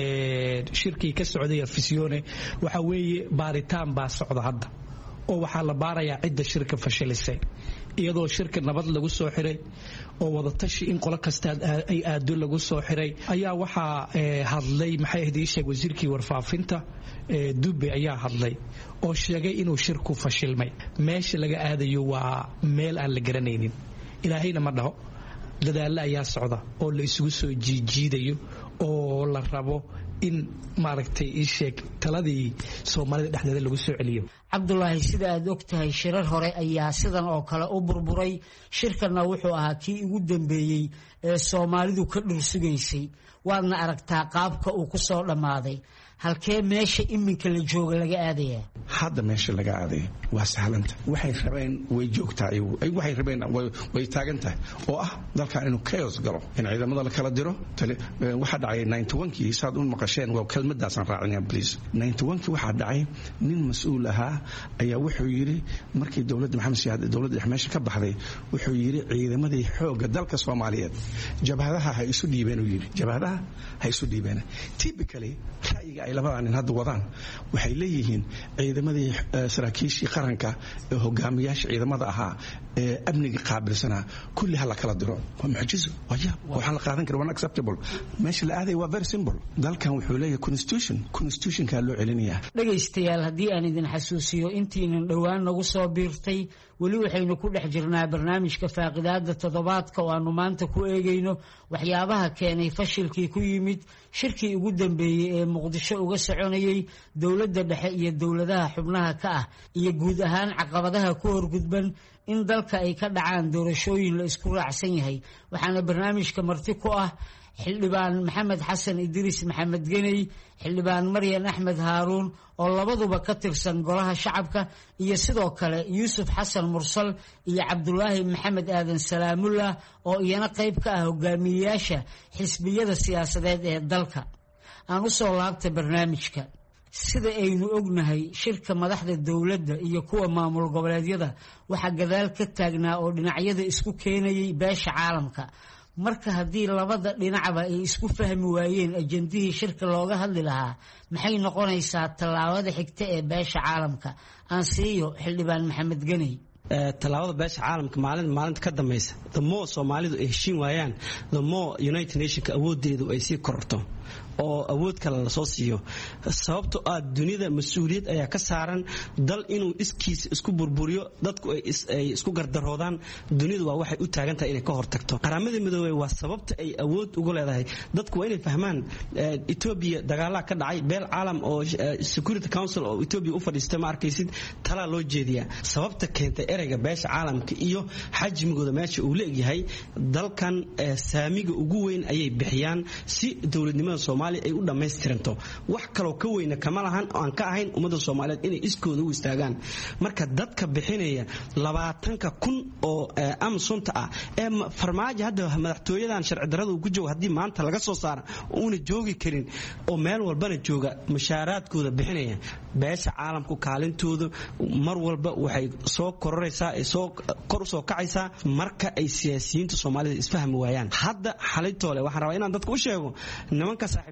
ee shirkii ka socday Afisione waxa weeye baaritaan baa socda hadda oo waxa la baarayaa cidda shirka fashilisay iyadoo shirka nabad lagu soo xiray oo wada tashi in qolo kasta ay aado lagu soo xiray ayaa waxa hadlay maxay ahayd sheeg wasiirkii warfaafinta ee Dube ayaa hadlay oo sheegay inuu shirku fashilmay meesha laga aadayo waa meel aan la garanaynin ilaahayna ma dhaho dadaal ayaa socda oo la isugu soo jiijiidayo oo la rabo in maaragtay ii sheeg taladii Soomaalida dhexdeeda lagu soo celiyo Cabdullaahi sida aad ogtahay shirar hore ayaa sidan oo kale u burburay shirkana wuxuu ahaa kii ugu dambeeyay ee Soomaalidu ka dhursugaysay waadna aragtaa qaabka uu ku soo dhamaaday halkee meesha iminka la jooga laga aadaya hadda meesha laga aaday waa sahlanta waxay rabeen way joogtaa ay waxay rabeen way taagantahay oo ah dalka inuu chaos galo in ciidamada la kala diro waxa dhacay ninety-one kii saad u maqasheen waa kelmadaas aan raacinaa please ninety-one kii waxa dhacay nin mas'uul ahaa ayaa wuxuu yiri markii dawladda Maxamed Siyaad dawladda meesha ka baxday wuxuu yiri ciidamadii xooga dalka Soomaaliyeed jabhadaha hay isu dhiibeen uu yiri jabhadaha hay isu dhiibeen typically ra'yiga ay labadaan hadda wadaan waxay leeyihiin ciidamadii saraakiishii qaranka ee hogaamiyaasha ciidamada ahaa ee amniga qaabilsana kulli hal kala diro waa mucjiso waxa waxa la qaadan karo unacceptable meesha la aaday waa very simple dalkan wuxuu leeyahay constitution constitution ka loo celinayaa dhageystayaal hadii aan idin xasuusiyo intiinan dhawaan nagu soo biirtay wali waxaynu ku dhex jirnaa barnaamijka faaqidaada toddobaadka oo aanu maanta ku eegayno waxyaabaha keenay fashilkii ku yimid shirkii ugu dambeeyay ee Muqdisho uga soconayay dawladda dhexe iyo dawladaha xubnaha ka ah iyo guud ahaan caqabadaha ku horgudban in dalka ay ka dhacaan doorashooyin la isku raacsan yahay waxaana barnaamijka marti ku ah xildhibaan Maxamed Xasan Idris Maxamed Ganey xildhibaan Maryan Axmed Haaruun oo labaduba ka tirsan golaha shacabka iyo sidoo kale Yuusuf Xasan Mursal iyo Cabdullaahi Maxamed Aadan Salaamullah oo iyana qayb ka ah hogaamiyayaasha xisbiyada siyaasadeed ee dalka aan u soo laabtay barnaamijka sida aynu ognahay shirka madaxda dawladda iyo kuwa maamul goboleedyada waxa gadaal ka taagnaa oo dhinacyada isku keenayay beesha caalamka marka hadii labada dhinacba ay isku fahmi waayeen ajandihii shirka looga hadli lahaa maxay noqonaysaa talaabada xigta ee beesha caalamka aan siiyo xildhibaan Maxamed Ganey talaabada beesha caalamka maalin maalinta ka dambaysa the more Soomaalidu ay heshiin waayaan the more United Nations awoodeedu ay sii kororto oo awood kale la soo siiyo sababtoo ah dunida mas'uuliyad ayaa ka saaran dal inuu iskiis isku burburiyo dadku ay isku gardaroodaan dunidu waa waxay u taagan tahay inay ka hortagto qaramada midoobay waa sababta ay awood ugu leedahay dadku waa inay fahmaan Ethiopia dagaala ka dhacay beel caalam oo Security Council oo Ethiopia u fadhiistay ma arkaysid tala loo jeediyaa sababta keentay ereyga beesha caalamka iyo xajmigooda meesha uu leeyahay dalkan saamiga ugu weyn ayay bixiyaan si dawladnimada Soomaaliya ay u dhameystiranto wax kale oo ka weyn kama lahan aan ka ahayn ummadda Soomaaliyeed inay iskooda u istaagaan marka dadka bixinaya labaatan kun oo amsonta ah ee farmaajo hadda madaxtooyadan sharci darrada uu ku joogo hadii maanta laga soo saaro uuna joogi karin oo meel walbana jooga mushaaraadkooda bixinaya beesha caalamku kaalintooda mar walba waxay soo kororaysaa ay soo kor u soo kacaysaa marka ay siyaasiyiinta Soomaaliyeed isfahmi waayaan hadda xalaytoole waxaan rabaa inaan dadku u sheego nimanka saaxiib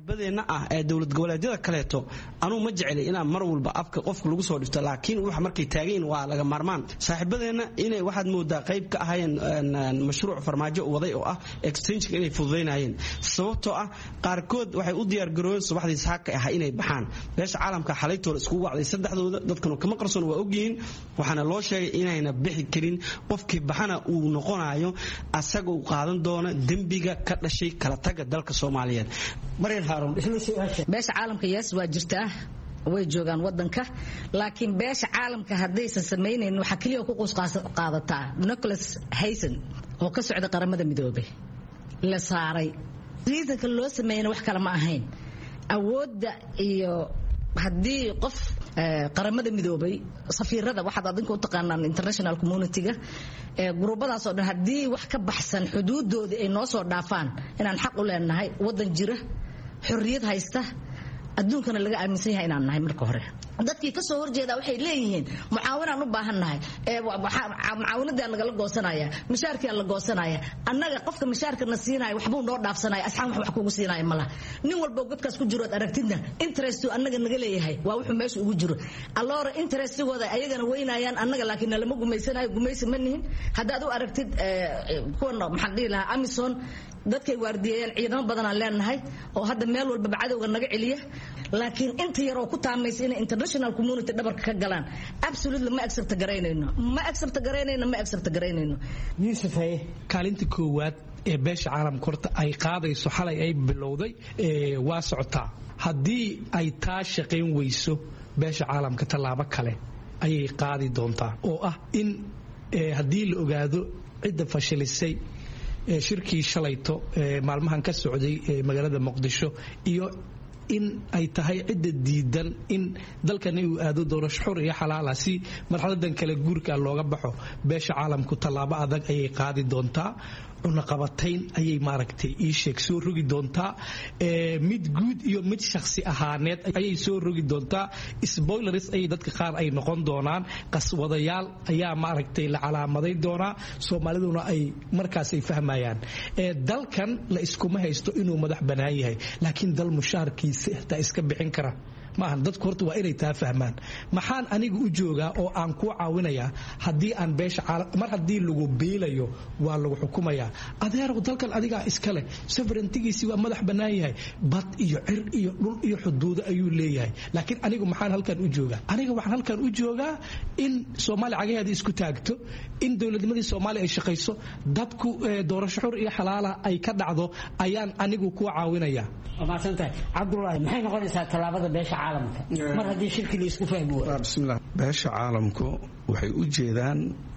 saaxiibadeena ah ee dowlad goboleedyada kaleeto anuu ma jeceli inaan mar walba afka qofka lagu soo dhifto laakiin waxa markay taageen waa laga maarmaan saaxiibadeena inay waxaad moodaa qayb ka ahayeen mashruuc farmaajo waday oo ah exchange inay fududeynayeen sababtoo ah qaarkood waxay u diyaar garoobeen subaxdii saaka ah inay baxaan beesha caalamka xalaytood isku wacday saddexdooda dadkana kama qarsoon waa ogyihiin waxaana loo sheegay inayna bixi karin qofkii baxana uu noqonayo asaga uu qaadan doono dembiga ka dhashay kala taga dalka Soomaaliyeed Mariin Haroon beesha caalamka yes waa jirtaa way joogaan wadanka laakiin beesha caalamka hadaysan sameeyeen waxa kaliya ku qoys qaadataa Nicholas Hayson oo ka socda qaramada midoobay la saaray riidanka loo sameeyeen wax kale ma ahayn awoodda iyo haddii qof qaramada midoobay safiirada waxaad adinka u taqaanaan international community-ga ee gurubadaas oo dhan haddii wax ka baxsan xuduudoodii ay noo soo dhaafaan inaan xaq u leenahay wadan jira xorriyad haysta adduunkana laga aaminsan yahay inaan nahay marka hore dadkii ka soo horjeeda waxay leeyihiin mucaawinaan u baahannahay ee mucaawinada laga goosanaya mishaarkii la goosanaya annaga qofka mishaarkana siinaya waxbuu noo dhaafsanaya asxaan wax wax kugu siinaya malaha nin walba godkaas ku jiro aragtidna interest annaga naga leeyahay waa wuxuu meesha ugu jiro alloora interestigooda ayagana weynayaan annaga laakiin lama gumeysanayo gumeysi ma nihin hadaad u aragtid kuwan maxaan dhihi lahaa Amazon dadkay waardiyeen ciidamo badan aan leenahay oo hadda meel walba bacadowga naga celiya laakiin inta yar oo ku taamaysa in international community dhabarka ka galaan absolutely ma accept gareynayno ma accept gareynayno ma accept gareynayno Yusuf hay kaalinta koowaad ee beesha caalamka horta ay qaadayso xalay ay bilowday ee waa socotaa haddii ay taa shaqayn weyso beesha caalamka talaabo kale ayay qaadi doontaa oo ah in haddii la ogaado cidda fashilisay shirkii shalayto maalmahan ka socday magaalada Muqdisho iyo in ay tahay cidda diidan in dalkan uu aado doorasho xor iyo xalaal ah si marxaladan kale guurka looga baxo beesha caalamku talaabo adag ayay qaadi doontaa una qabatayn ayay maaragtay ii sheeg soo rogi doontaa ee mid guud iyo mid shakhsi ahaaneed ayay soo rogi doontaa spoilers ay dadka qaar ay noqon doonaan qaswadayaal ayaa maaragtay la calaamaday doona Soomaaliduna ay markaas ay fahmayaan ee dalkan la iskuma haysto inuu madax banaan yahay laakiin dal mushaarkiisa xitaa iska bixin kara maahan dadku horta waa inay taa fahmaan maxaan aniga u joogaa oo aan ku caawinayaa haddii aan beesha mar haddii lagu beelayo waa lagu xukumayaa adeerow dalkan adigaa iska leh sovereigntigiisii waa madax bannaan yahay bad iyo cir iyo dhul iyo xuduudo ayuu leeyahay laakiin anigu maxaan halkan u joogaa aniga waxaan halkan u joogaa in Soomaali cagaheeda isku taagto in dowladnimadii Soomaali ay shaqayso dadku doorasho xor iyo xalaal ah ay ka dhacdo ayaan anigu ku caawinayaa ومعسنتها عبد الله محين قريسها تلابد باشا عالمك مر هذه الشركة اللي يسكو فهموها بسم الله باشا عالمكو وحي ujeedaan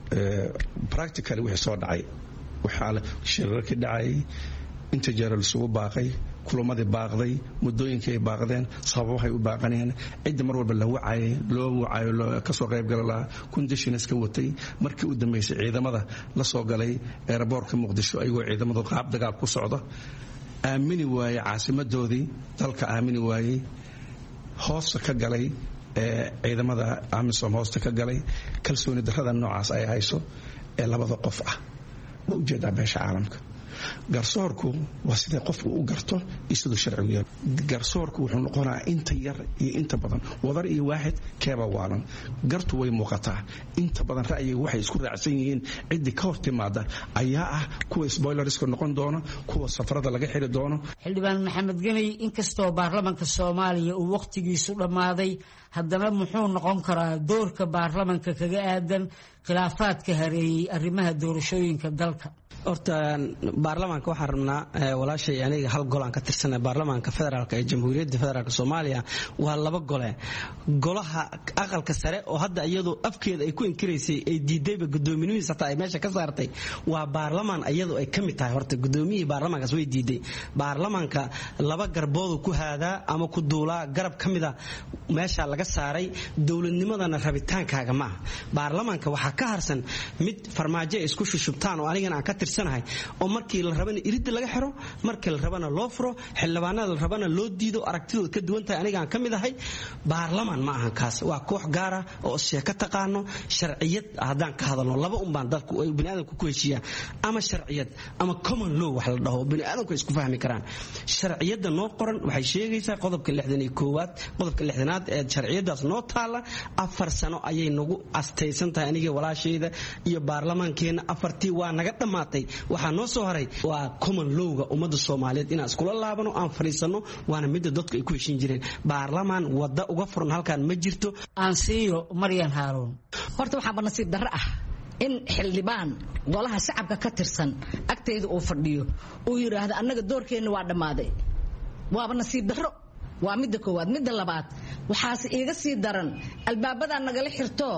practically wixii soo dhacay waxa shirarka dhacay inta jeeral soo baaqay kulamadii baaqday muddooyinkay baaqdeen sabab waxay u baaqaneen cid mar walba la wacay loo wacay loo ka soo qayb galay conditions ka watay markii u dambeysay ciidamada la soo galay airport-ka Muqdisho ayagoo ciidamadu qaab dagaal ku socda aamini waayay caasimadoodii dalka aamini waayay hoosta ka galay ee ciidamada Amisom hoosta ka galay kalsooni darrada noocaas ay hayso ee labada qof ah ma ujeedaa beesha caalamka garsoorku waa sidee qofku u garto isadu sharciga garsoorku wuxuu noqonaa inta yar iyo inta badan wadar iyo waaxid keeba waalan gartu way muuqataa inta badan ra'yiga waxay isku raacsan yihiin cid ka hor timaada ayaa ah kuwa spoilers ka noqon doona kuwa safarada laga xiri doono xildhibaan maxamed ganay inkastoo baarlamaanka Soomaaliya uu waqtigiisu dhamaaday haddana muxuu noqon karaa doorka baarlamaanka kaga aadan khilaafaadka hareeyay arrimaha doorashooyinka dalka horta baarlamaanka waxaan rabnaa walaashay aniga hal gol aan ka tirsanay baarlamaanka federaalka ee jamhuuriyadda federaalka Soomaaliya waa laba gole golaha aqalka sare oo hadda iyadu afkeeda ay ku inkiraysay ay diidayba gudoomiyihiisa taa ay meesha ka saartay waa baarlamaan iyadu ay kamid tahay horta gudoomiyihii baarlamaankaas way diiday baarlamaanka laba garbood ku haadaa ama ku duulaa garab kamida meesha laga saaray dowladnimadana rabitaankaaga ma aha baarlamaanka waxaa ka harsan mid farmaajo isku shushubtaan oo anigana aan ka tirsanahay oo markii la rabana iridda laga xiro markii la rabana loo furo xildhibaanada la rabana loo diido aragtidooda ka duwan tahay aniga aan ka mid ahay baarlamaan ma ahan kaas waa koox gaara oo sheeko taqaano sharciyad haddaan ka hadalno laba un baan dadku ay bini'aadamku ku heshiiyaan ama sharciyad ama common law wax la dhaho bini'aadamku isku fahmi karaan sharciyadda noo qoran waxay sheegaysaa qodobka lixdan iyo koowaad qodobka lixdanaad ee sharciyadaas noo taala afar sano ayay nagu astaysan tahay aniga walaashayda iyo baarlamaankeenna afartii waa naga dhammaatay waxaa noo soo haray waa common lawga ummadda soomaaliyeed inaan iskula laabano aan fadhiisanno waana midda dadku ay ku heshiin jireen baarlamaan wadda uga furan halkaan ma jirto aansiiyo maryan haaruun horta waxaaba nasiib darro ah in xildhibaan golaha shacabka ka tirsan agtayda uu fadhiyo uu yidhaahdo annaga doorkeenna waa dhammaaday waaba nasiib darro waa midda koowaad midda labaad waxaase iiga sii daran albaabadaa nagala xirto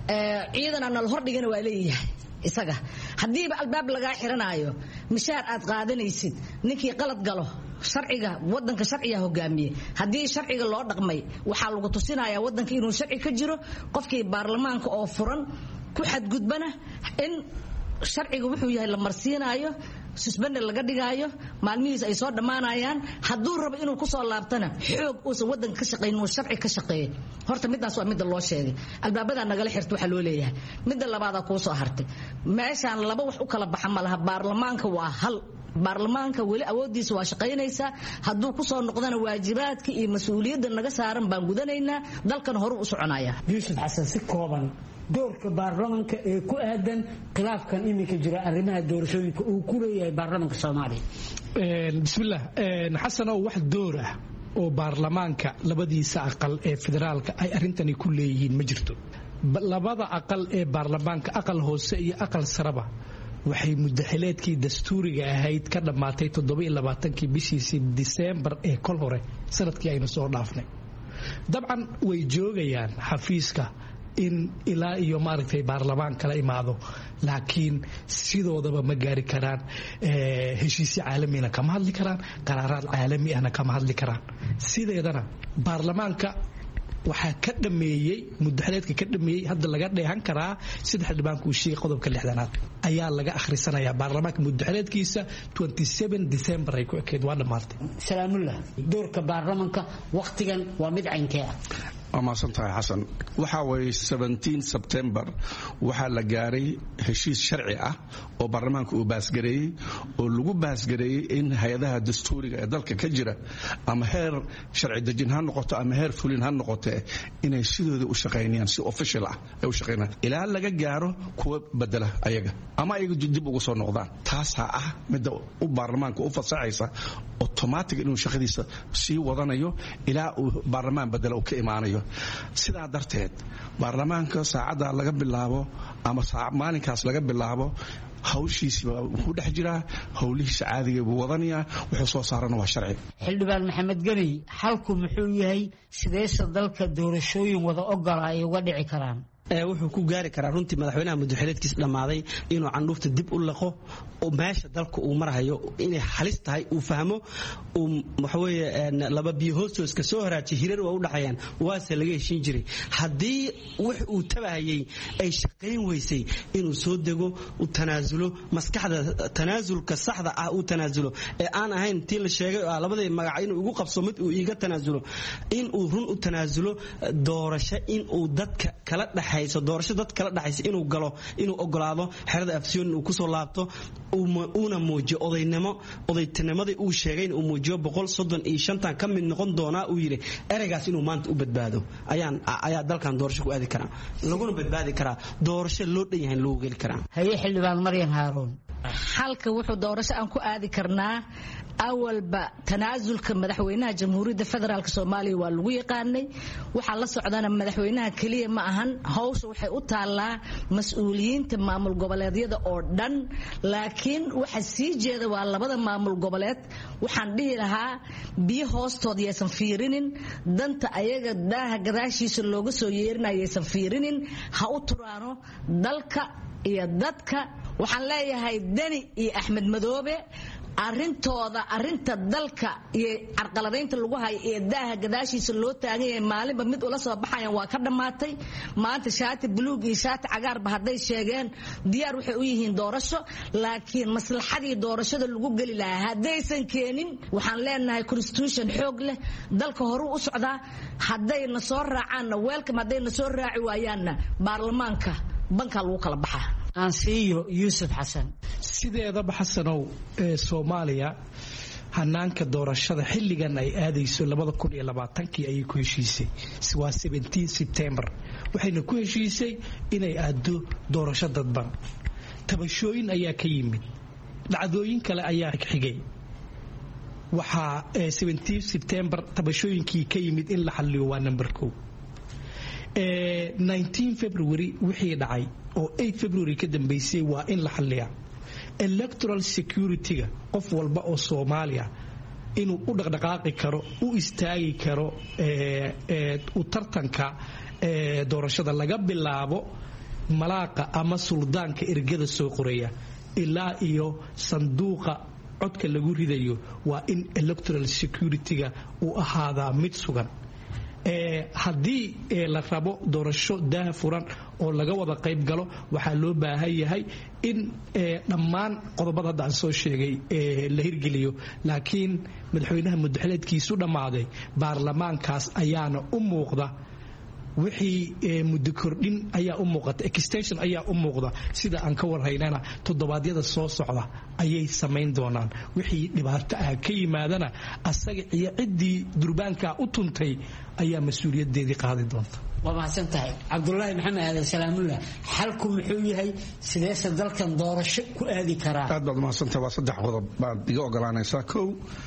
ciidana nala hordhigana waa leeyahay isaga haddiiba albaab lagaa xiranaayo mishaar aad qaadanaysid ninkii qalad galo sharciga wadanka sharciga hogaamiye haddii sharciga loo dhaqmay waxaa lagu tusinayaa wadanka inuu sharci ka jiro qofkii baarlamaanka oo furan ku xadgudbana in sharciga wuxuu yahay la marsiinaayo susbende laga dhigaayo maalmihiis ay soo dhammaanayaan hadduu rabo inuu ku soo laabtana xoog uusan wadanka ka shaqaynin uu sharci ka shaqeeyo horta midaas waa midda loo sheegay albaabadaa nagala xirta waxaa loo leeyahay midda labaadaa kuu soo hartay meeshaan laba wax u kala baxa ma laha baarlamaanka waa hal baarlamaanka weli awoodiisa waa shaqaynaysaa hadduu ku soo noqdana waajibaadka iyo mas-uuliyadda naga saaran baan gudanaynaa dalkan horuu u soconaya yuusuf xasan si kooban doorka baarlamaanka ee ku aadan khilaafkan iminka jira arrimaha doorashooyinka uu ku leeyahay baarlamaanka soomaaliya bismillah xasanow wax door ah oo baarlamaanka labadiisa aqal ee federaalka ay arrintani ku leeyihiin ma jirto labada aqal ee baarlamaanka aqal hoose iyo aqal saraba waxay mudaxileedkii dastuuriga ahayd ka dhammaatay toddobaiyo-labaatankii bishiisii diseembar ee kol hore sanadkii aynu soo dhaafnay dabcan way joogayaan xafiiska in ilaa iyo maaragtay baarlamaan kala imaado laakiin sidoodaba ma gaari karaan heshiisyo caalamina kama hadli karaan qaraaraad caalami ahna kama hadli karaan sideedana baarlamaanka waxaa ka dhameeyey mudaxileedka ka dhameeyey hadda laga dheehan karaa sida xildhibaanku uu sheegay qodobka lixdanaad ayaa laga akhrisanayaa baarlamaanka mudaxileedkiisa december ay ku ekeyd waa dhammaatay salaamullah doorka baarlamaanka waqtigan waa mid caynkee ah waa mahadsan tahay xasan waxaa weeye sebtembar waxaa la gaaray heshiis sharci ah oo baarlamaanka uu baasgareeyey oo lagu baasgareeyey in hay-adaha dastuuriga ee dalka ka jira ama heer sharci dejin ha noqoto ama heer fulin ha noqote inay sidooda u shaqaynayaan si official ah ay u shaqaynayaan ilaa laga gaaro kuwa bedela ayaga ama ayaga dib ugu soo noqdaan taasaa ah midda u baarlamaanka u fasaxaysa automatic inuu shaqadiisa sii wadanayo ilaa uu baarlamaan bedela uu ka imaanayo sidaa darteed baarlamaanka saacadda laga bilaabo ama maalinkaas laga bilaabo hawshiisiiba wuxuu dhex jiraa howlihiisa caadiga buu wadanayaa wuxuu soo saarana waa sharci xildhibaan maxamed geni xalku muxuu yahay sideese dalka doorashooyin wada ogola ay uga dhici karaan wuxuu ku gaari karaa runtii madaxweynaha mudaxileedkiis dhammaaday inuu candhuufta dib u laqo oo meesha dalka uu marhayo inay halis tahay uu fahmo waxaweye laba biyo hoostooska soo haraajiy hirar waa u dhaxayaan waase laga heshiin jiray haddii wix uu tabahayay ay shaqayn weysay inuu soo dego u tanaasulo maskaxda tanaasulka saxda ah uu tanaasulo ee aan ahayn tii la sheegay oo labadii magac inuu igu qabso mid uu iiga tanaasulo inuu run u tanaasulo doorasho inuu dadka kala dhaxay doorasho dad kala dhaxaysa inuu galo inuu ogolaado xerada afsiyoon uu kusoo laabto uuna muujiyo odaynimo odaytinimadii uu sheegay uu muujiyo boqol soddon iyo shantan ka mid noqon doonaa uu yidhi ereygaas inuu maanta u badbaado ayaan ayaa dalkan doorasho ku aadi karaa laguna badbaadi karaa doorasho loo dhan yahay loogu geli karaa haye xildhibaan maryan haaruun xalka wuxuu doorasho aan ku aadi karnaa awalba tanaasulka madaxweynaha jamhuuriyadda federaalk soomaaliya waa lagu yaqaanay waxaa la socdana madaxweynaha keliya ma ahan hawsha waxay u taallaa mas-uuliyiinta maamul goboleedyada oo dhan laakiin waxa sii jeeda waa labada maamul goboleed waxaan dhihi lahaa biyo hoostood yaysan fiirinin danta ayaga daaha gadaashiisa looga soo yeerinaya yaysan fiirinin ha u turaano dalka iyo dadka waxaan leeyahay deni iyo axmed madoobe arintooda arinta dalka iyo carqaladaynta lagu hayo ee daaha gadaashiisa loo taagan yahay maalinba mid ula soo baxayaan waa ka dhammaatay maanta shaati buluug iyo shaati cagaarba hadday sheegeen diyaar waxay u yihiin doorasho laakiin maslaxadii doorashada lagu geli lahaa haddaysan keenin waxaan leenahay constitution xoog leh dalka horuu u socdaa haddayna soo raacaanna welcome haddayna soo raaci waayaanna baarlamaanka bankaa lagu kala baxaa aansiiyo yuusuf xasan sideedaba xasanow ee soomaaliya hanaanka doorashada xilligan ay aadayso labada kun iyo labaatankii ayay ku heshiisay waa seventeen September waxayna ku heshiisay inay aado doorasho dadban tabashooyin ayaa ka yimid dhacdooyin kale ayaa xigay waxaa seventeen September tabashooyinkii ka yimid in la xalliyo waa number two nineteen February wixii dhacay oo eight February ka dambeysay waa in la xalliyaa electoral security-ga qof walba oo Soomaaliya inuu u dhaqdhaqaaqi karo u istaagi karo u tartanka doorashada laga bilaabo malaaqa ama suldaanka ergada soo qoraya ilaa iyo sanduuqa codka lagu ridayo waa in electoral security-ga uu ahaadaa mid sugan haddii la rabo doorasho daah furan oo laga wada qayb galo waxaa loo baahan yahay in dhammaan qodobada hadda aan soo sheegay la hirgeliyo laakiin madaxweynaha muddaxileedkiisu dhammaaday baarlamaankaas ayaana u muuqda wixii muddo kordhin ayaa u muuqata extension ayaa u muuqda sida aan ka warhaynana toddobaadyada soo socda ayay samayn doonaan wixii dhibaato ah ka yimaadana asaga iyo ciddii durbaanka u tuntay ayaa mas-uuliyadeedii qaadi doonta waa mahadsan tahay cabdulaahi maxamed aadan salaamullah xalku muxuu yahay sideese dalkan doorasho ku aadi karaa aad baad mahadsantahay waa saddex qodob baad iga ogolaanaysaa kow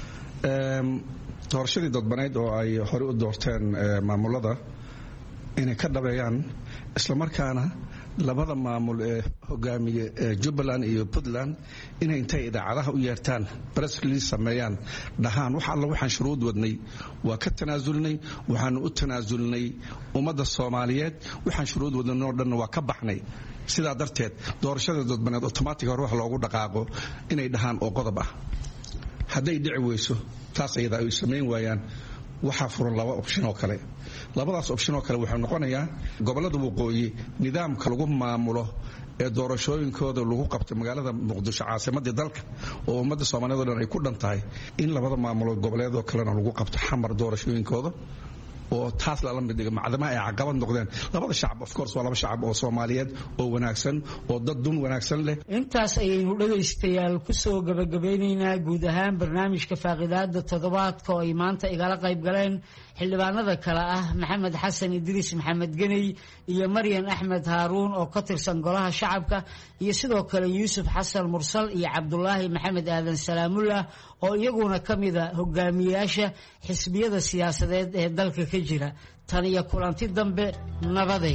doorashadii dadbaneyd oo ay hore u doorteen maamulada inay ka dhabeeyaan isla markaana labada maamul ee hogaamiye Jubbaland iyo Puntland inay intay idaacadaha u yeertaan press release sameeyaan dhahaan wax alla waxaan shuruud wadnay waa ka tanaasulnay waxaan u tanaasulnay ummadda Soomaaliyeed waxaan shuruud wadnay oo dhan waa ka baxnay sidaa darteed doorashada dadbaneed automatic hore wax loogu dhaqaaqo inay dhahaan oo qodob ah hadday dhici weyso taas ayada ay sameyn waayaan waxaa furan laba option oo kale labadaas option oo kale wuxuu noqonayaa gobolada waqooyi nidaamka lagu maamulo ee doorashooyinkooda lagu qabtay magaalada Muqdisho caasimadda dalka oo ummadda Soomaaliyeed oo dhan ay ku dhantahay in labada maamulo goboleed oo kalena lagu qabto xamar doorashooyinkooda oo taas la mid dhiga macdama ay caqabad noqdeen labada shacab of course waa laba shacab oo Soomaaliyeed oo wanaagsan oo dad dun wanaagsan leh intaas ayaynu dhagaystayaal ku soo gabagabaynaynaa guud ahaan barnaamijka faaqidaada toddobaadka oo ay maanta igala qayb galeen xildhibaanada kale ah maxamed xasan idriis maxamed ganey iyo maryan axmed haaruun oo ka tirsan golaha shacabka iyo sidoo kale yuusuf xasan mursal iyo cabdulaahi maxamed aadan salaamullah oo iyaguna ka mida hogaamiyaasha xisbiyada siyaasadeed ee dalka ka jira tan iyo kulanti dambe nabaday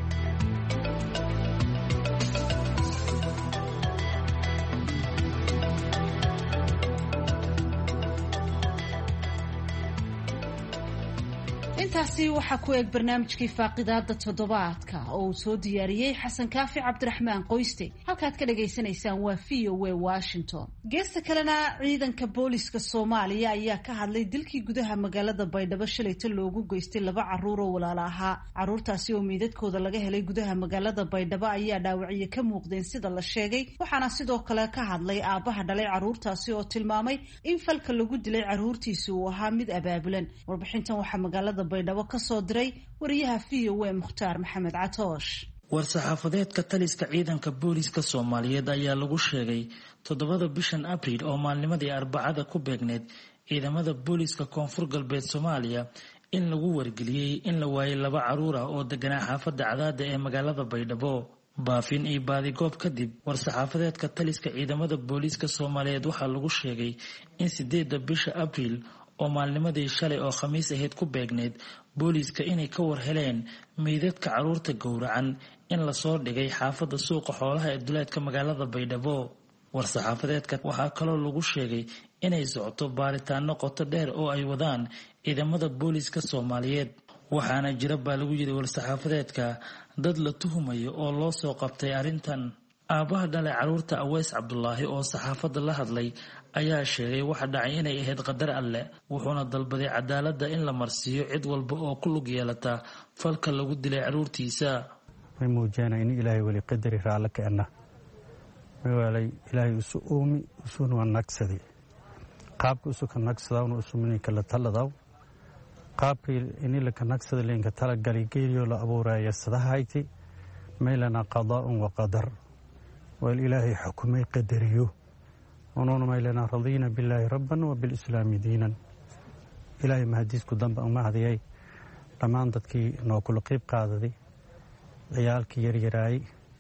intaasi waxaa ku eeg barnaamijkii faaqidaada toddobaadka oo uu soo diyaariyey xasan kaafi cabdiraxmaan qoyste halkaad ka dhagaysanaysaan waa v o a washington geesta kalena ciidanka booliska soomaaliya ayaa ka hadlay dilkii gudaha magaalada baydhabo shalayta loogu geystay laba caruur oo walaala ahaa caruurtaasi oo miidadkooda laga helay gudaha magaalada baydhabo ayaa dhaawacyo ka muuqdeen sida la sheegay waxaana sidoo kale ka hadlay aabbaha dhalay caruurtaasi oo tilmaamay in falka lagu dilay caruurtiisi uu ahaa mid abaabulan warbixintan waxaa magaalada baydhabo ka soo diray wariyaha v o a mukhtaar maxamed catoosh war-saxaafadeedka taliska ciidanka booliska soomaaliyeed ayaa lagu sheegay toddobada bishan abriil oo maalnimadii arbacada ku beegneed ciidamada booliska koonfur galbeed soomaaliya in lagu wargeliyey in la waayay laba caruur ah oo deganaa xaafadda cadaada ee magaalada baydhabo baafin iyo baadigoob kadib war-saxaafadeedka taliska ciidamada booliska soomaaliyeed waxaa lagu sheegay in sideeda bisha abriil oo maalnimadii shalay oo khamiis ahayd ku beegneed booliiska inay ka war heleen meydadka caruurta gowracan in lasoo dhigay xaafadda suuqa xoolaha ee duleedka magaalada baydhabo war-saxaafadeedka waxaa kaloo lagu sheegay inay socoto baaritaano qoto dheer oo ay wadaan ciidamada booliiska soomaaliyeed waxaana jira baa lagu yidhi war-saxaafadeedka dad la tuhumayo oo loo soo qabtay arrintan aabaha dhalay caruurta Aweys Cabdulaahi oo saxaafadda la hadlay ayaa sheegay waxa dhacay inay ahayd qadar alle wuxuuna dalbaday cadaaladda in la marsiiyo cid walba oo ku lug yeelata falka lagu dilay caruurtiisa. way muujinayaan in ilaahay wali qadari raala keena meelay ilaahay isu oomi isuna wanaagsaday qaabka isu ka nagsadawna isumini kala taladaw qaabka in la ka nagsada leenka tala gali geeriyo la abuuraya sadahayti meelana qadaa'un wa qadar wal ilaahay xukumay qadariyo ونحن ما رضينا بالله ربا وبالإسلام دينا إلهي ما هديسكو دنبا وما هديي لما ددكي نو كل قيب قاددي عيالكي يريراي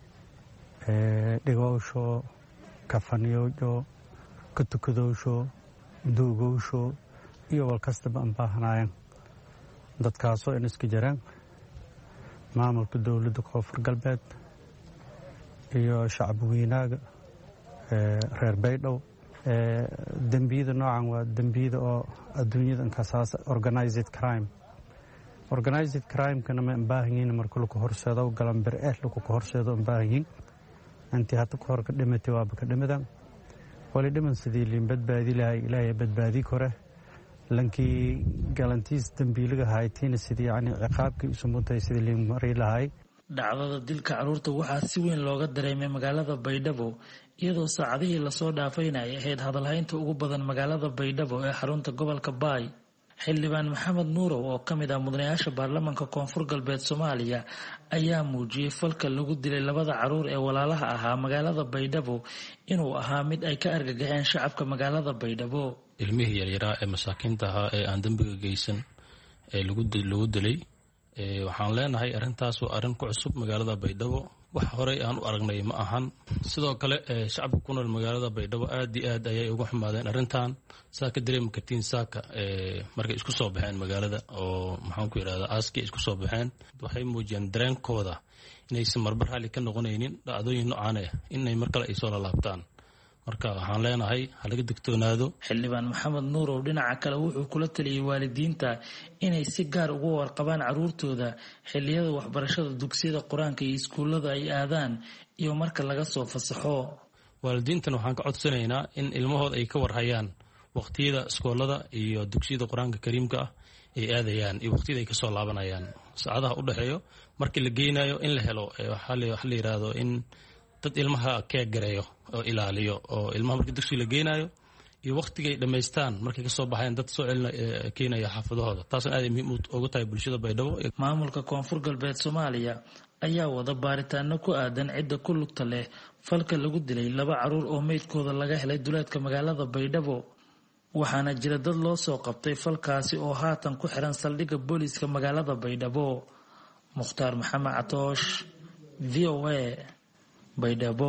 دغوشو كفانيوجو كتكدوشو دوغوشو iyo wal kastaba aan baahnaayeen dadkaasoo in iska jiraan maamulka dowladda koonfur galbeed iyo shacab weynaaga reer baydhow dembiyada noocan waa dembiyada oo adduunyada inkasaas organized crime organized crime-kana ma baahanyiin marka lagu horseedo galanbir eh lagu horseedo baahanyiin intii hadda ku horka dhimatay waaba ka dhimadan wali dhiman sidii liin badbaadi lahay ilaahay badbaadi kore lankii galantiis dembiiliga haytiina sidii yani ciqaabkii isu mutay sidii liin mari lahay. dhacdada dilka caruurta waxaa si weyn looga dareemay magaalada Baydhabo iyadoo saacadihii lasoo dhaafayna ay ahayd hadalhaynta ugu badan magaalada Baydhabo ee xarunta gobolka Baay. xildhibaan Maxamed Nuurow oo ka mid ah mudanayaasha baarlamaanka koonfur galbeed Soomaaliya ayaa muujiyay falka lagu dilay labada caruur ee walaalaha ahaa magaalada Baydhabo inuu ahaa mid ay ka argagaxeen shacabka magaalada Baydhabo. ilmihii yaryaraa ee masaakiinta ahaa ee aan dambiga geysan ee lagu dilay waxaan leenahay arrintaas waa arrin ku cusub magaalada Baydhabo wax horey aan u aragnay ma ahan. sidoo kale shacabka ku nool magaalada Baydhabo aad iyo aad ayay uga xumaadeen arrintan saa ka dareemi kartiin saaka markay isku soo baxeen magaalada oo maxaan ku yiraahdaa aaskii isku soo baxeen waxay muujiyeen dareenkooda inaysan marbar hali ka noqonaynin dhacdooyin noocan ah inay mar kale ay soo laabtaan. marka waxaan leenahay ha laga digtoonaado. xildhibaan Maxamed Nuurow dhinaca kale wuxuu kula taliyay waalidiinta inay si gaar uga warqabaan caruurtooda xilliyada waxbarashada dugsiyada quraanka iyo iskuulada ay aadaan iyo marka laga soo fasaxo. waalidiintan waxaan ka codsanaynaa in ilmahooda ay ka warhayaan waqtiyada iskoolada iyo dugsiyada quraanka kariimka ah ay aadayaan iyo waqtiyada ay ka soo laabanayaan saacadaha u dhaxeeyo markii la geynayo in la helo waxa la yiraahdo in dad ilmaha ka gareeyo oo ilaaliyo oo ilmaha markii dugsiga la geynayo iyo waqtigay dhameystaan markay ka soo baxeen dad soo celina keenaya xaafadahooda taas aad muhiim ugu tahay bulshada Baydhabo. maamulka koonfur galbeed Soomaaliya ayaa wada baaritaano ku aadan cidda ku lugta leh falka lagu dilay laba caruur oo meydkooda laga helay duleedka magaalada Baydhabo waxaana jira dad loo soo qabtay falkaasi oo haatan ku xiran saldhigga booliiska magaalada Baydhabo. Mukhtaar Maxamed Catoosh V O A Baydhabo.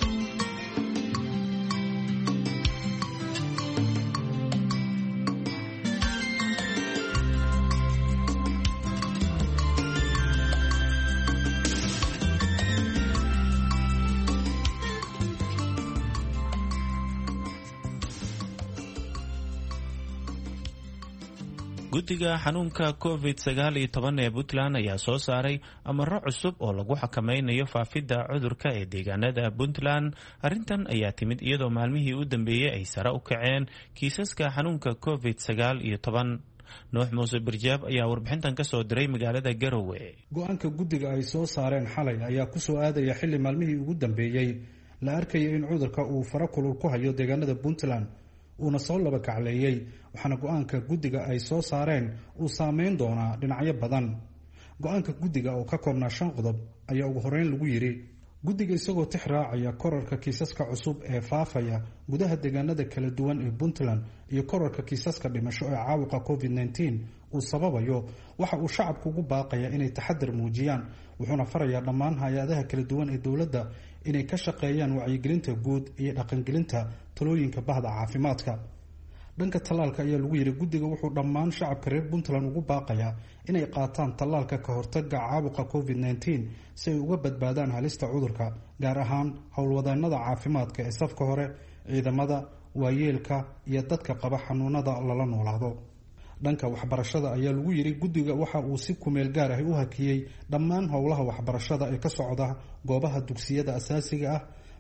guddiga xanuunka covid sagaal iyo toban ee Puntland ayaa soo saaray amaro cusub oo lagu xakameynayo faafidda cudurka ee deegaanada Puntland. arrintan ayaa timid iyadoo maalmihii u dambeeyay ay sare u kaceen kiisaska xanuunka covid sagaal iyo toban. Nuux Muuse Birjaab ayaa warbixintan ka soo diray magaalada Garowe. go-aanka guddiga ay soo saareen xalay ayaa ku soo aadaya xilli maalmihii ugu dambeeyay la arkayay in cudurka uu fara kulul ku hayo deegaanada Puntland uuna soo laba kacleeyay waxaana go-aanka guddiga ay soo saareen uu saameyn doonaa dhinacyo badan. go-aanka guddiga oo ka koobnaa shan qodob ayaa ugu horeyn lagu yidhi guddiga isagoo tix raacaya korarka kiisaska cusub ee faafaya gudaha deegaanada kala duwan ee Puntland iyo korarka kiisaska dhimasho ee caabuqa covid nineteen uu sababayo waxa uu shacabku ugu baaqaya inay taxadar muujiyaan wuxuuna farayaa dhammaan hay-adaha kala duwan ee dowladda inay ka shaqeeyaan wacyigelinta guud iyo dhaqangelinta talooyinka bahda caafimaadka. dhanka tallaalka ayaa lagu yidhi guddiga wuxuu dhammaan shacabka reer Puntland ugu baaqayaa inay qaataan tallaalka ka hortagga caabuqa covid nineteen si ay uga badbaadaan halista cudurka gaar ahaan howlwadeenada caafimaadka ee safka hore ciidamada waayeelka iyo dadka qaba xanuunada lala noolaado. dhanka waxbarashada ayaa lagu yidhi guddiga waxa uu si kumeel gaar ah u hakiyey dhammaan howlaha waxbarashada ee ka socda goobaha dugsiyada asaasiga ah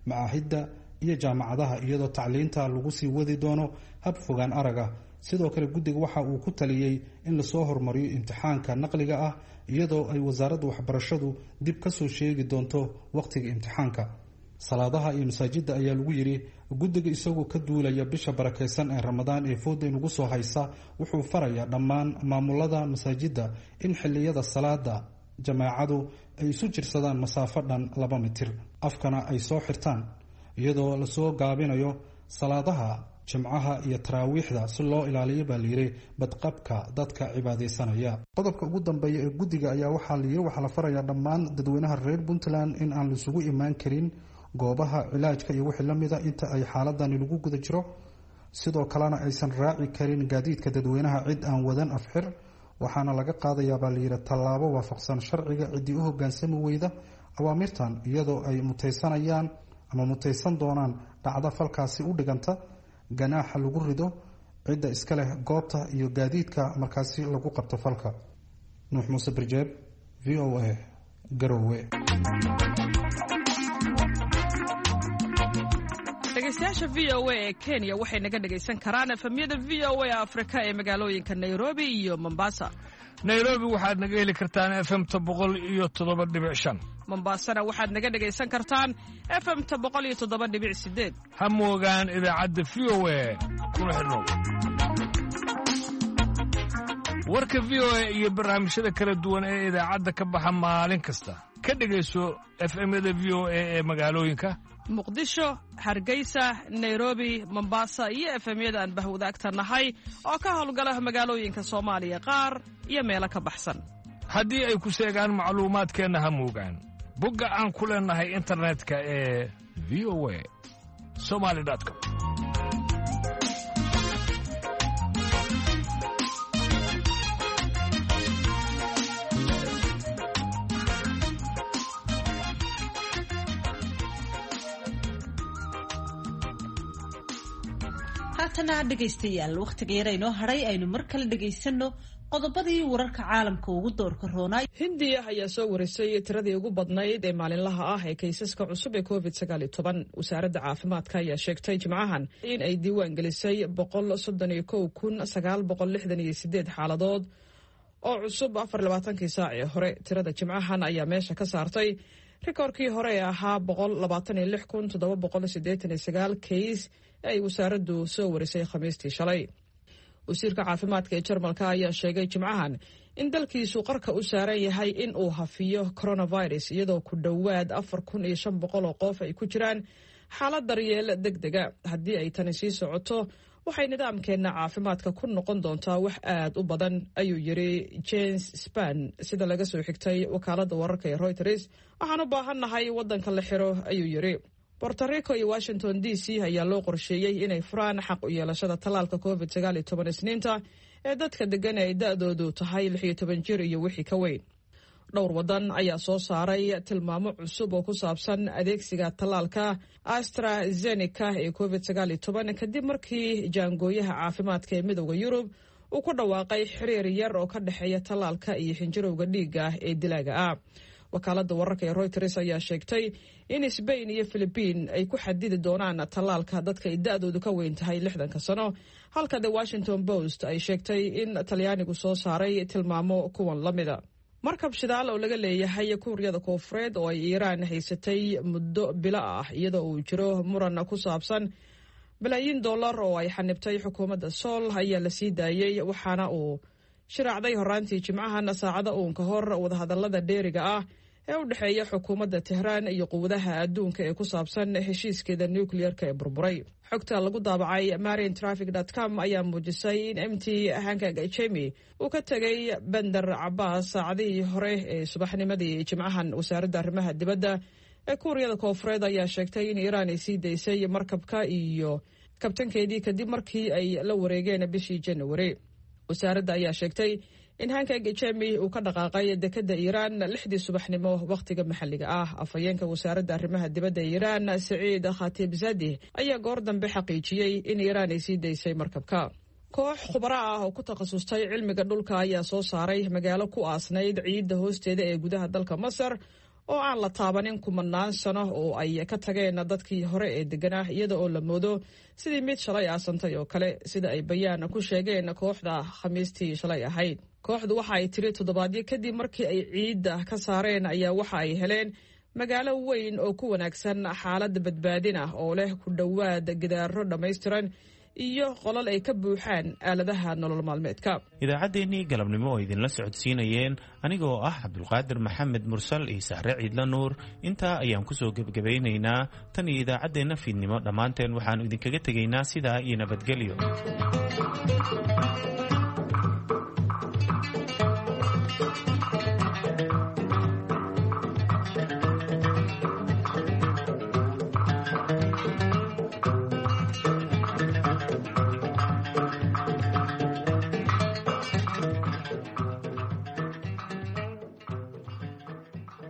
macaahidda iyo jaamacadaha iyadoo tacliinta lagu sii wadi doono hab fogaan araga. sidoo kale guddiga waxa uu ku taliyey in lasoo hormariyo imtixaanka naqliga ah iyadoo ay wasaaradda waxbarashadu dib ka soo sheegi doonto wakhtiga imtixaanka. salaadaha iyo masaajidda ayaa lagu yidhi guddiga isagoo ka duulaya bisha barakaysan ee ramadaan ee fooda inugu soo haysa wuxuu farayaa dhammaan maamulada masaajidda in xilliyada salaada jamaacadu ay isu jirsadaan masaafo dhan laba mitir, afkana ay soo xirtaan iyadoo lasoo gaabinayo salaadaha jimcaha iyo taraawiixda si loo ilaaliyo baa layidhi badqabka dadka cibaadaysanaya. qodobka ugu dambeeya ee guddiga ayaa waxaa layidhi waxaa la farayaa dhammaan dadweynaha reer puntland in aan laisugu imaan karin goobaha cilaajka iyo wixii la mida inta ay xaaladani lagu guda jiro. sidoo kalena aysan raaci karin gaadiidka dadweynaha cid aan wadan afxir, waxaana laga qaadayaa baa layidhi tallaabo waafaqsan sharciga ciddii u hoggaansami weyda awaamirtan, iyadoo ay mutaysanayaan ama mutaysan doonaan dhacdo falkaasi u dhiganta ganaaxa lagu rido cidda iska leh goobta iyo gaadiidka markaasi lagu qabto falka. nuux muuse birjeeb, v o a, garowe. dhegeystayaasha v o a ee Kenya waxay naga dhegaysan karaan efemyada v o a Afrika ee magaalooyinka Nairobi iyo Mombasa. Nairobi waxaad naga heli kartaan F M ta boqol iyo toddoba dhibic shan. Mombasana waxaad naga dhagaysan kartaan F M ta boqol iyo toddoba dhibic sideed. Ha moogaan idaacadda V O A kuna xidhnow. warka V O A iyo barnaamijyada kala duwan ee idaacadda ka baxa maalin kasta ka dhagayso F M-yada V O A ee magaalooyinka Muqdisho, Hargeysa, Nairobi, Mombasa iyo F M-yada aan bahwadaagta nahay oo ka howlgala magaalooyinka Soomaaliya qaar iyo meelo ka baxsan. haddii ay ku sheegaan macluumaadkeenna ha moogaan bogga aan ku leenahay internetka ee v o a somali dot com. haatana dhegaystayaal wakhtiga yar aynoo hadhay aynu mar kale dhagaysano qodobadii wararka caalamka ugu doorka roonaa. hindiya ayaa soo warisay tiradii ugu badnayd ee maalinlaha ah ee kaysaska cusub ee covid sagaal iyo toban. wasaaradda caafimaadka ayaa sheegtay jimcahan in ay diiwaan gelisay boqol soddon iyo kow kun sagaal boqol lixdan iyo sideed xaaladood oo cusub afar iyo labaatankii saac ee hore. tirada jimcahan ayaa meesha ka saartay rikoorkii hore ee ahaa boqol labaatan iyo lix kun toddoba boqol siddeetan iyo sagaal kays ay wasaaraddu soo warisay khamiistii shalay. wasiirka caafimaadka ee Jarmalka ayaa sheegay jimcahan in dalkiisu qarka u saaran yahay in uu hafiyo coronavirus iyadoo ku dhowaad afar kun iyo shan boqol oo qof ay ku jiraan xaalad daryeel degdega. haddii ay tani sii socoto waxay nidaamkeena caafimaadka ku noqon doontaa wax aad u badan, ayuu yiri James Span sida laga soo xigtay wakaaladda wararka ee Reuters. waxaan u baahannahay waddanka la xiro, ayuu yiri. Puerto Rico iyo Washington D C ayaa loo qorsheeyey inay furaan xaq u yeelashada tallaalka covid sagaal iyo toban isniinta ee dadka degan ay da'doodu tahay lix iyo toban jir iyo wixii ka weyn. dhowr waddan ayaa soo saaray tilmaamo cusub oo ku saabsan adeegsiga tallaalka AstraZeneca ee covid sagaal iyo toban kadib markii jaangooyaha caafimaadka ee midowda Yurub uu ku dhawaaqay xiriir yar oo ka dhexeeya tallaalka iyo xinjirowga dhiigga ee dilaaga ah. wakaaladda wararka ee Reuters ayaa sheegtay in Spain iyo Philippines ay ku xadidi doonaan tallaalka dadka ay da'doodu ka weyn tahay lixdanka sano, halka The Washington Post ay sheegtay in Talyaanigu soo saaray tilmaamo kuwan la mida. markab shidaal oo laga leeyahay Kuuriyada Koonfureed oo ay Iiraan haysatay muddo bilo ah iyadoo uu jiro muran ku saabsan bilaayin dollar oo ay xanibtay xukuumadda Seoul ayaa la sii daayay, waxaana uu shiraacday horaantii jimcahan saacada uun ka hor wadahadallada dheeriga ah ee u dhexeeya xukuumadda Tehran iyo quwadaha adduunka ee ku saabsan heshiiskeeda nuclear-ka ee burburay. xogta lagu daabacay marine traffic dot com ayaa muujisay in M T Hank Chemi uu ka tegay Bandar Abbas saacadihii hore ee subaxnimadii jimcahan. wasaaradda arrimaha dibadda ee Kuuriyada Koonfureed ayaa sheegtay in Iiraan ay sii daysay markabka iyo kabtankeedii kadib markii ay la wareegeen bishii January. wasaaradda ayaa sheegtay in Hank Chemi uu ka dhaqaaqay dekedda Iiraan lixdii subaxnimo waqtiga maxalliga ah. afhayeenka wasaaradda arrimaha dibadda ee Iiraan Saciid Khatibzadeh ayaa goor dambe xaqiijiyey in Iiraan ay sii daysay markabka. koox khubaro ah oo ku takhasustay cilmiga dhulka ayaa soo saaray magaalo ku aasnayd ciidda hoosteeda ee gudaha dalka Masar oo aan la taabanin kumanaan sano oo ay ka tageen dadkii hore ee deganaa iyada oo la moodo sidii mid shalay aasantay oo kale sida ay bayaan ku sheegeen kooxda khamiistii shalay ahayd. kooxdu waxa ay tiri toddobaadyo kadib markii ay ciidda ka saareen ayaa waxa ay heleen magaalo weyn oo ku wanaagsan xaalad badbaadin ah oo leh ku dhowaad gidaaro dhammaystiran iyo qolal ay ka buuxaan aaladaha nolol maalmeedka. idaacaddeenii galabnimo oo idinla socodsiinayeen anigoo ah cabdulqaadir maxamed mursal iyo sahre ciidla nuur intaa ayaan kusoo gebgabaynaynaa tan iyo idaacaddeenna fiidnimo dhammaanteen waxaannu idinkaga tegaynaa sidaa iyo nabadgelyo.